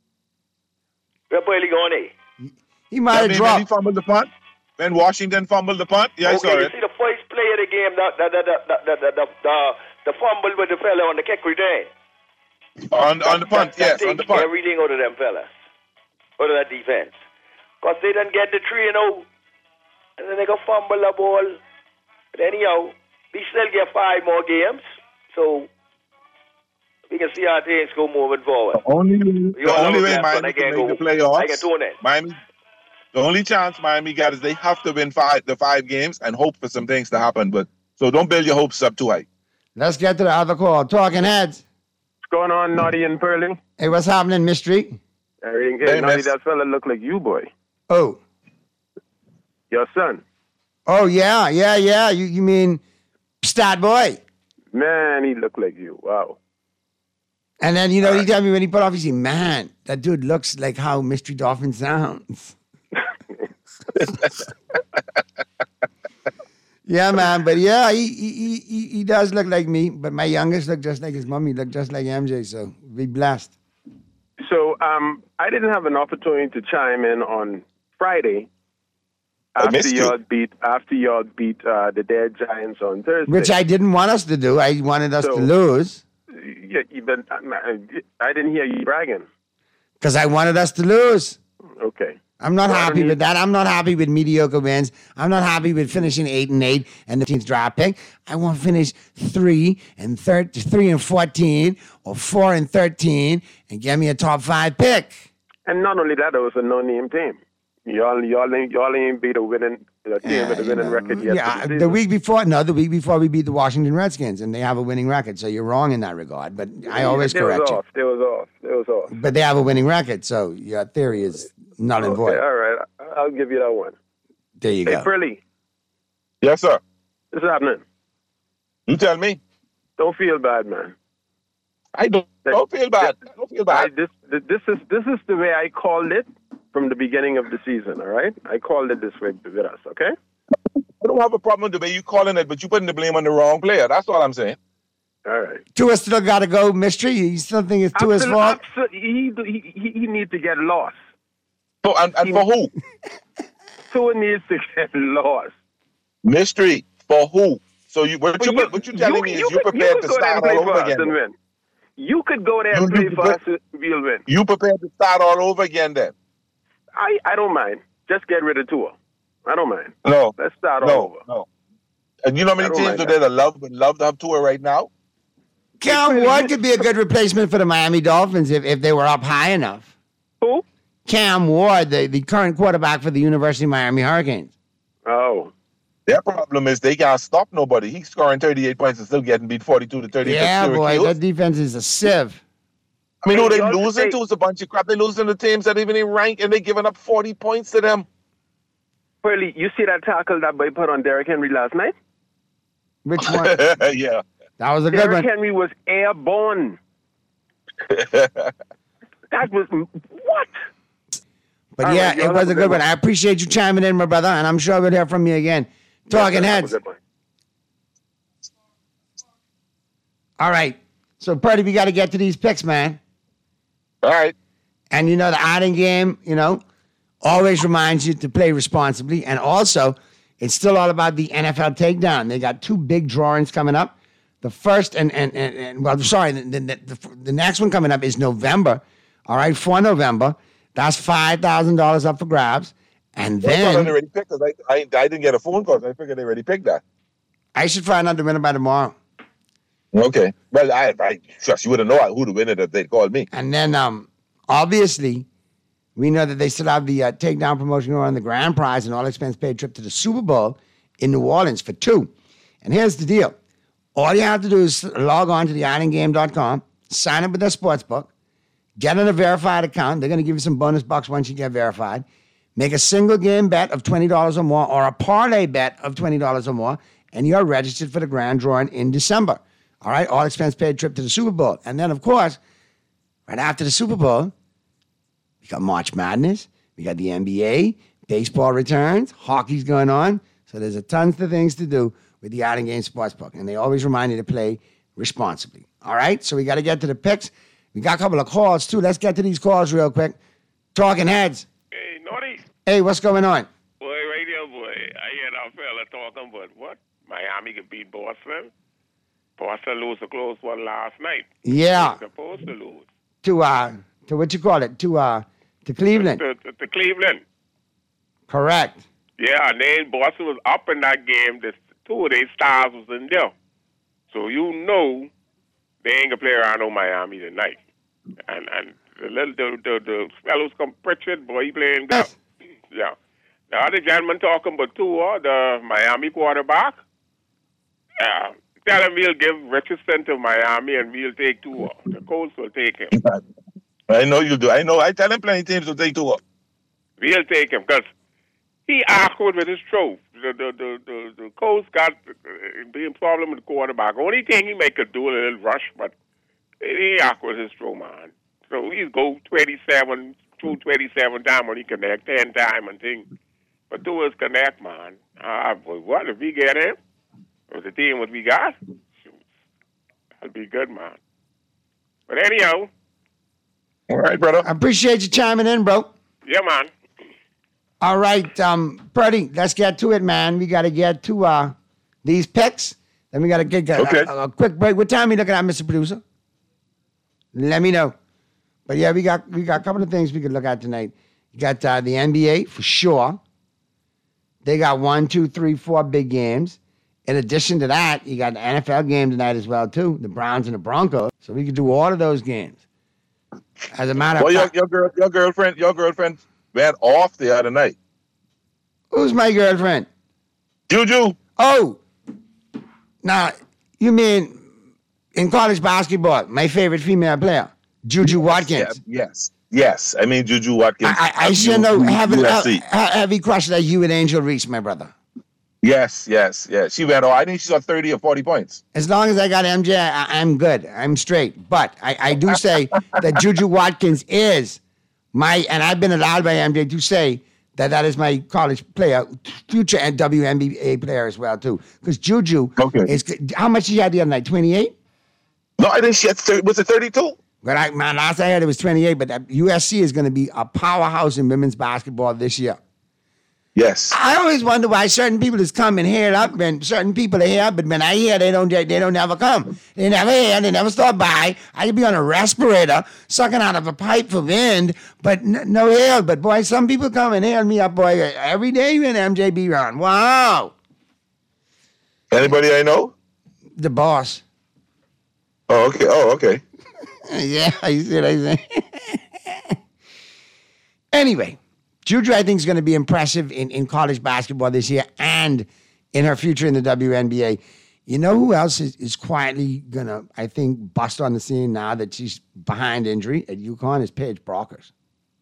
Where Buddy going, eh? He might have When dropped. he fumbled the punt. When Washington fumbled the punt. Yeah, I Okay, saw you it. see the first play of the game, the, the, the, the, the, the, the, the, the fumble with the fella on the kick return. On, on the punt, That yes, on the take punt. everything out of them fellas, out of that defense. Because they didn't get the three and oh, and then they go fumble the ball. But anyhow, we still get five more games, so we can see how things go moving forward. The only, You the all only have a way blast one. Miami I can can't make the go. playoffs, I can tune in. Miami, the only chance Miami got is they have to win five the five games and hope for some things to happen. But so don't build your hopes up too high. Let's get to the other call. Talking heads. What's going on, Naughty and Pearly? Hey, what's happening, Mystery? Everything good. Hey, Naughty, miss. that fella look like you, boy. Oh. Your son. Oh, yeah, yeah, yeah. You, you mean Stat Boy? Man, he look like you. Wow. And then, you know, he tell me when he put off, he said, man, that dude looks like how Mystery Dolphin sounds. Yeah, man. But yeah, he, he he he does look like me. But my youngest look just like his mommy, look just like M J. So be blessed. So um, I didn't have an opportunity to chime in on Friday I after missed you. y'all beat after y'all beat uh, the Dead Giants on Thursday. Which I didn't want us to do. I wanted us So- to lose Yeah, even I didn't hear you bragging. because I wanted us to lose. Okay. I'm not Well, I happy don't with that. I'm not happy with mediocre wins. I'm not happy with finishing eight and eight and the team's draft pick. I want to finish three and thir- three and fourteen or four and thirteen and get me a top five pick. And not only that, it was a no-name team. Y'all, y'all, ain't, y'all ain't beat a winning a team with a winning record yet. Yeah, for the the season. week before, no, the week before we beat the Washington Redskins and they have a winning record. So you're wrong in that regard. But I always they correct was you. off. They was off. They was off. But they have a winning record, so your theory is null and void. Okay, all right. I'll give you that one. There you Hey, go. Pearly, Yes, sir. what's happening? You tell me. Don't feel bad, man. I don't, don't feel bad. Don't feel I, bad. this, this is this is the way I called it from the beginning of the season, all right? I called it this way with us, okay? I don't have a problem with the way you calling it, but you putting the blame on the wrong player. That's all I'm saying. All right. Tua still got to go, Mystery? You still think it's Tua's Absolute- fault? absolute- He, he, he, he needs to get lost. So, and, and for who? Tua needs to get lost. Mystery. For who? So you what, But you, you- what you telling you- me is you you're could- you prepared could to go there and start play all for over us again. and win. You could go there and You- play you- for but- us, we'll win. You prepared to start all over again then? I, I don't mind. Just get rid of Tua. I don't mind. No. Let's start all No, over. no. And you know how I many don't teams mind out there that love would love to have Tua right now? Cam Ward could be a good replacement for the Miami Dolphins if, if they were up high enough. Who? Cam Ward, the, the current quarterback for the University of Miami Hurricanes. Oh. Their problem is they can't stop nobody. He's scoring thirty-eight points and still getting beat forty-two to thirty. Yeah, boy, that defense is a sieve. I mean, who they Hey, y'all losing say- to is a bunch of crap. They losing to teams that even in rank and they giving up forty points to them. Pearly, you see that tackle that boy put on Derrick Henry last night? Which one? Yeah. That was a good Derrick one. Henry was airborne. That was what? But All yeah, right, y'all it have was a a good good one. one. I appreciate you chiming in, my brother, and I'm sure we'll hear from you again. Talking Have a heads. good one. All right. So, Purdy, we got to get to these picks, man. All right. And, you know, the outing game, you know, always reminds you to play responsibly. And also, it's still all about the N F L takedown. They got two big drawings coming up. The first, and, and, and, and well, sorry, the, the, the, the next one coming up is November. All right, for November. That's five thousand dollars up for grabs. And I thought then they already picked 'cause I, I, I didn't get a phone call. So I figured they already picked that. I should find out the winner by tomorrow. Okay. Well, I, I trust you wouldn't know who the winner that they called me. And then, um, obviously, we know that they still have the uh, takedown promotion going on, the grand prize, and all expense paid trip to the Super Bowl in New Orleans for two. And here's the deal. All you have to do is log on to the island game dot com, sign up with their sportsbook, get on a verified account. They're going to give you some bonus bucks once you get verified. Make a single game bet of twenty dollars or more or a parlay bet of twenty dollars or more, and you're registered for the grand drawing in December. All right, all expense paid trip to the Super Bowl. And then, of course, right after the Super Bowl, we got March Madness, we got the N B A, baseball returns, hockey's going on. So there's a tons of things to do with the Outing Game Sportsbook. And they always remind you to play responsibly. All right, so we got to get to the picks. We got a couple of calls, too. Let's get to these calls real quick. Talking heads. Hey, Naughty. Hey, what's going on? Boy, radio boy. I hear that fella talking, but what? Miami could beat Boston? Boston lose a close one last night. Yeah. They're supposed to lose. To, uh, to what you call it? To, uh, to Cleveland. To, to, to Cleveland. Correct. Yeah, and then Boston was up in that game. The two of their stars was in there. So you know they ain't going to play around on Miami tonight. And and the little the the, the fellows come Pritchard, boy, he playing good. Yeah. The other gentleman talking about Tua, the Miami quarterback. Yeah. Tell him we'll give Richardson to Miami and we'll take Tua. The Colts will take him. I know you do. I know. I tell him plenty teams will take two up. We'll take him because he awkward with his throw. The the the the, the Colts got uh, being problem with the quarterback. Only thing he may could do a little rush, but he awkward with his throw, man. So he's go twenty-seven, two twenty-seven time when he connect, ten time and thing. But do his connect, man. Ah, boy, what if we get him? With the team what we got, that'll be good, man. But anyhow. All right, brother. I appreciate you chiming in, bro. Yeah, man. All right, um, Purdy, let's get to it, man. We got to get to uh, these picks. Then we got to get a, Okay. a, a quick break. What time are you looking at, Mister Producer? Let me know. But yeah, we got we got a couple of things we could look at tonight. You got uh, the N B A for sure. They got one, two, three, four big games. In addition to that, you got the N F L game tonight as well, too. The Browns and the Broncos. So we could do all of those games. As a matter Well, of your, fact, your girl, your girlfriend, your girlfriend went off the other night. who's my girlfriend? Juju. Oh, now you mean in college basketball, my favorite female player, Juju Watkins. Yeah, yes, yes. I mean Juju Watkins. I, I of sure U- know U- have a U S C. heavy crush like you and Angel Reese, my brother. Yes, yes, yes. She went. Oh, I think she got thirty or forty points. As long as I got M J, I, I'm good. I'm straight. But I, I do say that Juju Watkins is My and I've been allowed by M J to say that that is my college player, future and W N B A player as well too. Because Juju Okay. is how much she had the other night? twenty-eight. No, I think she had thirty. Was it thirty-two? But I, man, last I heard it was twenty-eight. But that U S C is going to be a powerhouse in women's basketball this year. Yes. I always wonder why certain people just come and hear it up, and certain people are here, but when I hear, they don't, they don't never come. They never hear, they never stop by. I could be on a respirator, sucking out of a pipe for wind, but n- no hail. But boy, some people come and hear me up, boy, every day in M J B round. Wow. Anybody I know? The boss. Oh, okay. Oh, okay. Yeah, you see what I say? Anyway. Juju, I think, is going to be impressive in, in college basketball this year and in her future in the W N B A. You know who else is, is quietly going to, I think, bust on the scene now that she's behind injury at UConn is Paige Brockers.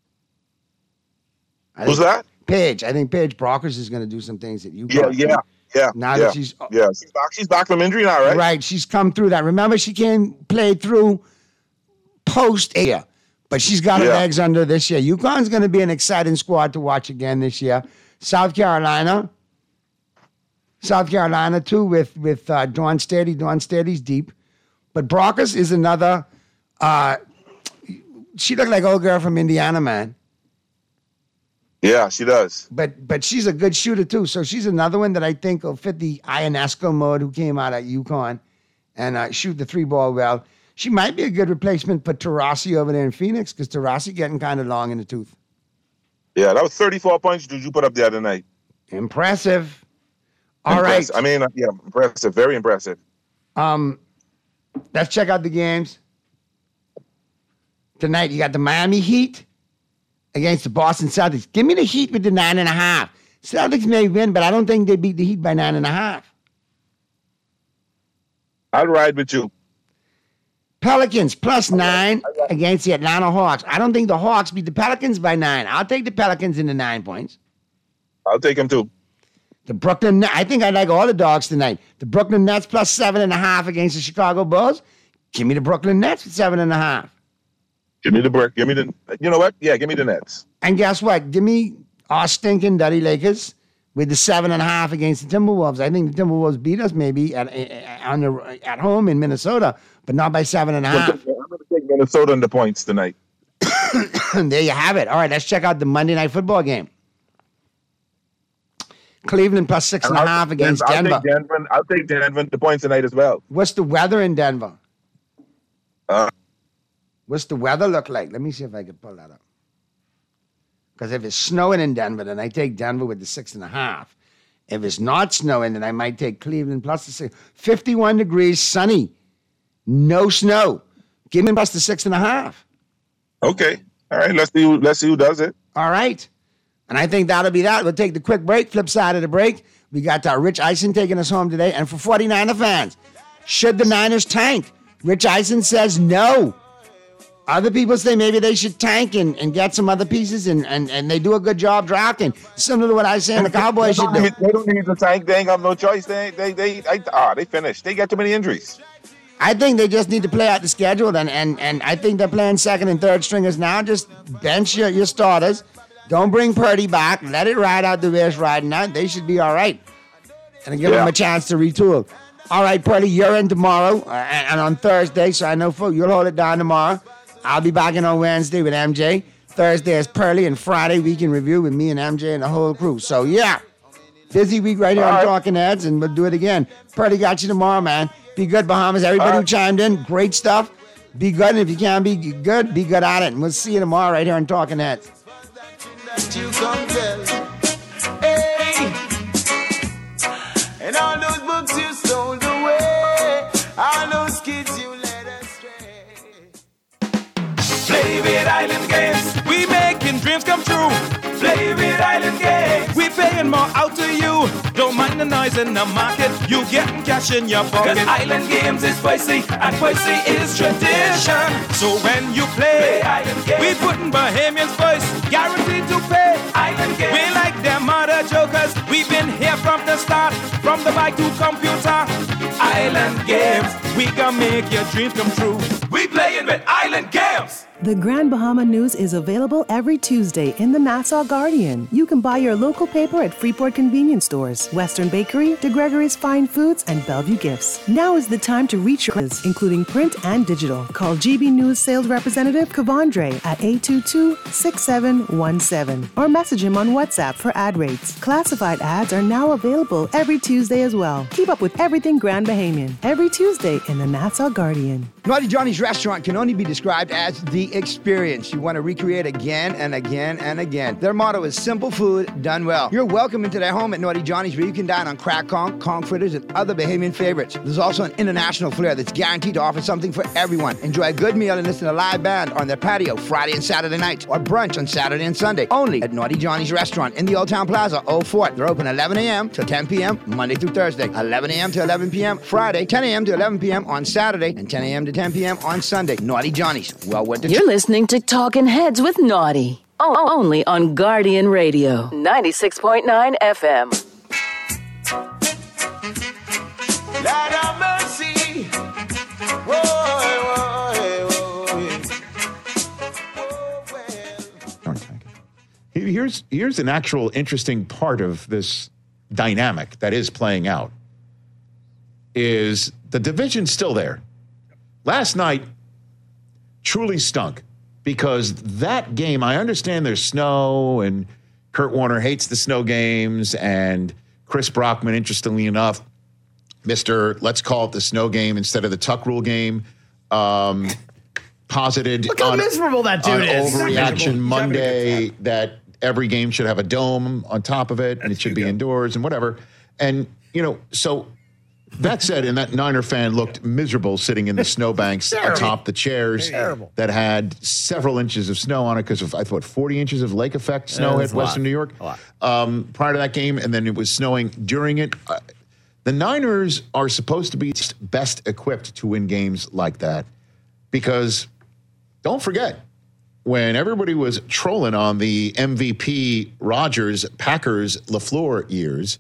I Who's think that? Paige. I think Paige Brockers is going to do some things at UConn. Yeah, yeah, yeah. Now yeah, that she's yeah, she's back. She's back from injury now, right? Right. She's come through that. Remember, she came played through post year. But she's got her Yeah. legs under this year. UConn's going to be an exciting squad to watch again this year. South Carolina. South Carolina, too, with, with uh, Dawn Steady. Dawn Steady's deep. But Brockers is another... Uh, she looked like old girl from Indiana, man. Yeah, she does. But but she's a good shooter, too. So she's another one that I think will fit the Ionesco mode who came out at UConn and uh, shoot the three ball well. She might be a good replacement for Taurasi over there in Phoenix because Taurasi getting kind of long in the tooth. Yeah, that was thirty-four points Juju put up the other night. Impressive. All right. Impressive. I mean, uh, yeah, impressive. Very impressive. Um, let's check out the games. Tonight, you got the Miami Heat against the Boston Celtics. Give me the Heat with the nine and a half. Celtics may win, but I don't think they beat the Heat by nine and a half. I'll ride with you. Pelicans plus nine against the Atlanta Hawks. I don't think the Hawks beat the Pelicans by nine. I'll take the Pelicans in the nine points. I'll take them too. The Brooklyn, I think I like all the dogs tonight. The Brooklyn Nets plus seven and a half against the Chicago Bulls. Give me the Brooklyn Nets with seven and a half. Give me the brick. Give me the. You know what? Yeah, give me the Nets. And guess what? Give me our stinking dirty Lakers with the seven and a half against the Timberwolves. I think the Timberwolves beat us maybe at on the, at home in Minnesota, but not by seven and a half. I'm going to take Minnesota in the points tonight. There you have it. All right, let's check out the Monday Night Football game. Cleveland plus six and, and a half against I'll Denver. Take Denver. I'll take Denver the points tonight as well. What's the weather in Denver? Uh, What's the weather look like? Let me see if I can pull that up. Because if it's snowing in Denver, then I take Denver with the six and a half. If it's not snowing, then I might take Cleveland plus the six. fifty-one degrees, sunny, no snow. Give me plus the six and a half. Okay. All right. Let's see. Who, let's see who does it. All right. And I think that'll be that. We'll take the quick break. Flip side of the break, we got uh, Rich Eisen taking us home today. And for 49er fans, should the Niners tank? Rich Eisen says no. Other people say maybe they should tank and, and get some other pieces, and, and, and they do a good job drafting. Similar to what I say and the Cowboys should do. They don't need to tank. They ain't got no choice. They they they they ah they finished. They got too many injuries. I think they just need to play out the schedule, and and, and I think they're playing second and third stringers now. Just bench your, your starters. Don't bring Purdy back. Let it ride out the way it's riding out. They should be all right. And give yeah. them a chance to retool. All right, Purdy, you're in tomorrow uh, and, and on Thursday, so I know you'll hold it down tomorrow. I'll be back in on Wednesday with M J. Thursday is Pearly, and Friday week in review with me and M J and the whole crew. So, yeah, busy week right here All on right. Talking Heads, and we'll do it again. Pearly got you tomorrow, man. Be good, Bahamas. Everybody right. who chimed in, great stuff. Be good, and if you can't be good, be good at it. And we'll see you tomorrow right here on Talking Heads. Hey. And all those books you stole away, all those kids you Play with Island Games. We making dreams come true. Play with Island Games. We paying more out to you. Don't mind the noise in the market. You getting cash in your pocket. Cause Island Games is spicy and spicy is tradition. So when you play, play Island Games, we putting Bahamians first. Guaranteed to pay. Island Games. We like them other jokers. We We've been here from the start, from the bike to computer. Island Games, we can make your dreams come true. We playing with Island Games. The Grand Bahama News is available every Tuesday in the Nassau Guardian. You can buy your local paper at Freeport convenience stores, Western Bakery, DeGregory's Fine Foods, and Bellevue Gifts. Now is the time to reach your customers, including print and digital. Call G B News sales representative Kavandre at eight two two, six seven one seven or message him on WhatsApp for ad rates. Classified ads are now available every Tuesday as well. Keep up with everything Grand Bahamian every Tuesday in the Nassau Guardian. Naughty Johnny's restaurant can only be described as the experience you want to recreate again and again and again. Their motto is simple food done well. You're welcome into their home at Naughty Johnny's, where you can dine on crack conch, conch fritters, and other Bahamian favorites. There's also an international flair that's guaranteed to offer something for everyone. Enjoy a good meal and listen to a live band on their patio Friday and Saturday nights, or brunch on Saturday and Sunday, only at Naughty Johnny's restaurant in the Old Town Plaza, Old Fort. They're open eleven a.m. to ten p.m. Monday through Thursday, eleven a.m. to eleven p.m. Friday, ten a.m. to eleven p.m. on Saturday, and ten a.m. to ten p.m. on Sunday. Naughty Johnny's. Well worth the You're listening to Talking Heads with Naughty. Oh, only on Guardian Radio, ninety-six point nine F M. Lord have mercy. Whoa, whoa, whoa. Here's, here's an actual interesting part of this dynamic that is playing out, is the division's still there. Last night truly stunk, because that game, I understand there's snow and Kurt Warner hates the snow games, and Chris Brockman, interestingly enough, Mister Let's call it the snow game instead of the tuck rule game, um, posited Look how on, miserable that dude on is. Overreaction Monday that every game should have a dome on top of it and it should be indoors and whatever. And, you know, so that said, and that Niner fan looked miserable sitting in the snowbanks atop the chairs Terrible. that had several inches of snow on it because of, I thought, forty inches of lake effect snow Yeah, hit Western New York um, prior to that game, and then it was snowing during it. Uh, the Niners are supposed to be best equipped to win games like that because, don't forget, when everybody was trolling on the M V P Rodgers, Packers, LaFleur years,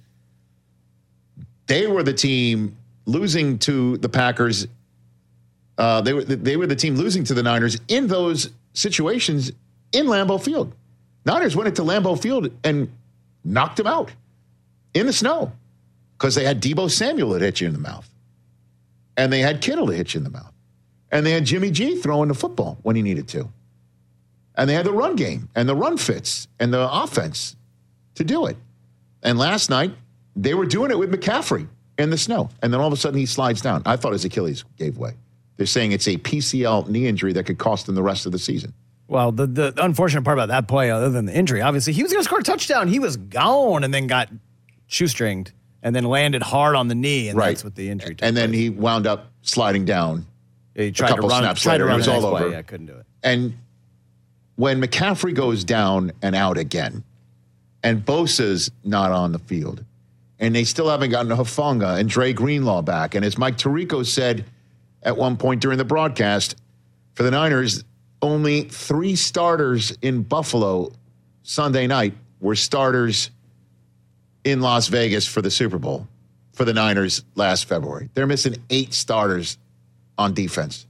they were the team losing to the Packers. Uh, they were they were the team losing to the Niners in those situations in Lambeau Field. Niners went into Lambeau Field and knocked them out in the snow because they had Deebo Samuel that hit you in the mouth, and they had Kittle to hit you in the mouth, and they had Jimmy G throwing the football when he needed to, and they had the run game and the run fits and the offense to do it. And last night, they were doing it with McCaffrey in the snow. And then all of a sudden he slides down. I thought his Achilles gave way. They're saying it's a P C L knee injury that could cost him the rest of the season. Well, the, the unfortunate part about that play, other than the injury, obviously, he was going to score a touchdown. He was gone and then got shoestringed and then landed hard on the knee. And right. that's what the injury took. And then he wound up sliding down. Yeah, he tried a couple to run, snaps tried later. to run It was the all next over. play. Yeah, couldn't do it. And when McCaffrey goes down and out again, and Bosa's not on the field, and they still haven't gotten Hufanga and Dre Greenlaw back. And as Mike Tirico said at one point during the broadcast, for the Niners, only three starters in Buffalo Sunday night were starters in Las Vegas for the Super Bowl for the Niners last February. They're missing eight starters on defense.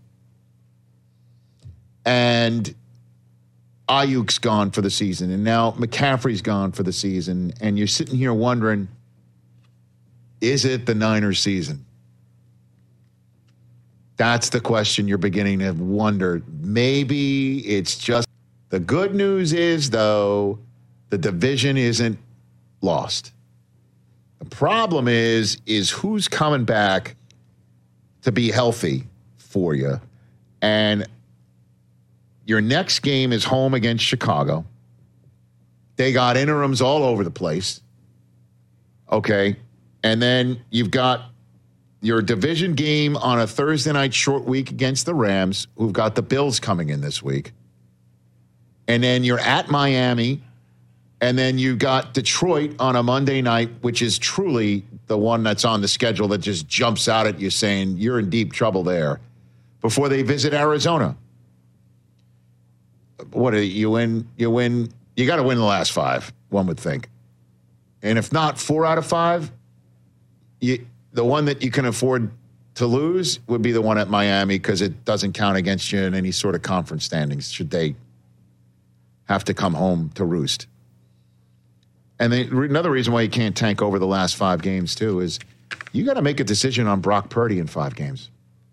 And Ayuk's gone for the season, and now McCaffrey's gone for the season, and you're sitting here wondering, is it the Niners season? That's the question you're beginning to wonder. Maybe it's just, the good news is, though, the division isn't lost. The problem is, is who's coming back to be healthy for you. And your next game is home against Chicago. They got interims all over the place. Okay. And then you've got your division game on a Thursday night short week against the Rams, who've got the Bills coming in this week. And then you're at Miami. And then you got Detroit on a Monday night, which is truly the one that's on the schedule that just jumps out at you saying you're in deep trouble there, before they visit Arizona. What, you win, you win, you got to win the last five, one would think. and if not four out of five, you, the one that you can afford to lose would be the one at Miami because it doesn't count against you in any sort of conference standings should they have to come home to roost. And they, another reason why you can't tank over the last five games, too, is you got to make a decision on Brock Purdy in five games.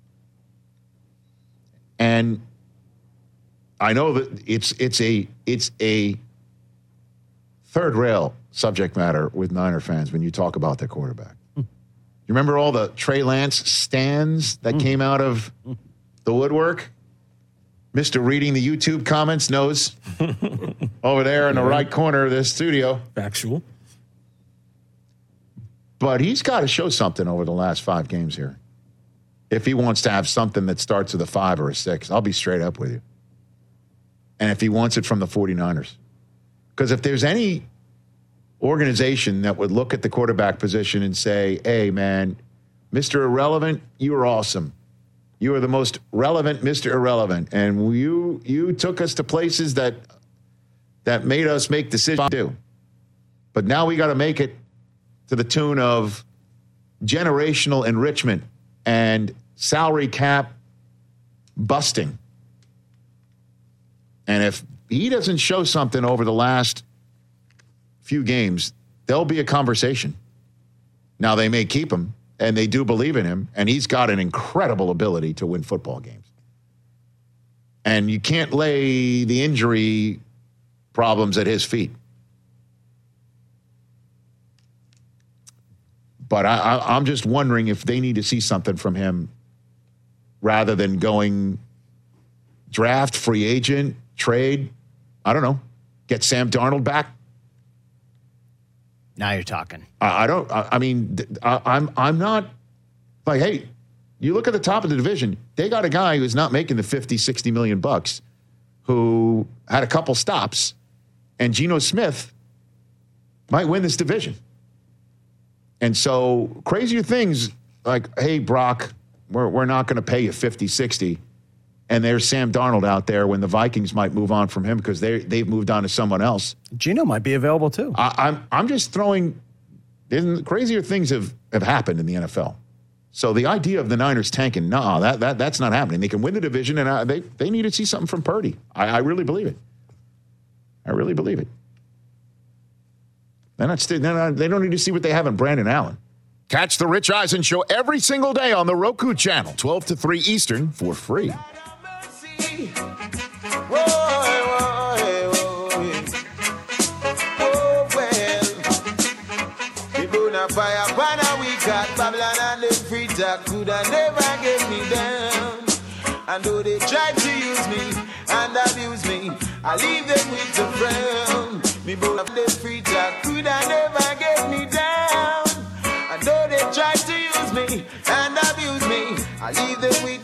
And I know that it's it's a it's a third rail subject matter with Niner fans when you talk about their quarterback. Mm. You remember all the Trey Lance stands that mm. came out of the woodwork? Mister reading the YouTube comments knows over there in the right corner of this studio. Factual. But he's got to show something over the last five games here. If he wants to have something that starts with a five or a six, I'll be straight up with you. And if he wants it from the 49ers. Because if there's any organization that would look at the quarterback position and say, hey, man, Mister Irrelevant, you are awesome. You are the most relevant Mister Irrelevant. And you you took us to places that that made us make decisions too. But now we got to make it to the tune of generational enrichment and salary cap busting. And if he doesn't show something over the last few games, there'll be a conversation. Now, they may keep him, and they do believe in him, and he's got an incredible ability to win football games. And you can't lay the injury problems at his feet. But I, I, I'm just wondering if they need to see something from him rather than going draft, free agent, trade. I don't know. Get Sam Darnold back. Now you're talking. I, I don't. I, I mean, I, I'm. I'm not like. Hey, you look at the top of the division. They got a guy who's not making the fifty, sixty million bucks, who had a couple stops, and Geno Smith might win this division. And so crazier things like, hey, Brock, we're, we're not going to pay you fifty, sixty. And there's Sam Darnold out there when the Vikings might move on from him because they they've moved on to someone else. Geno might be available too. I, I'm I'm just throwing. Crazier things have, have happened in the N F L. So the idea of the Niners tanking, nah, that that that's not happening. They can win the division, and I, they they need to see something from Purdy. I, I really believe it. I really believe it. They're not, they're not, they don't need to see what they have in Brandon Allen. Catch the Rich Eisen Show every single day on the Roku channel, twelve to three Eastern, for free. Fire, banner, we got Babylon and the free talk coulda never get me down. And though they try to use me and abuse me, I leave them with the frown. Me both of the free talk coulda never get me down. And though they try to use me and abuse me, I leave them with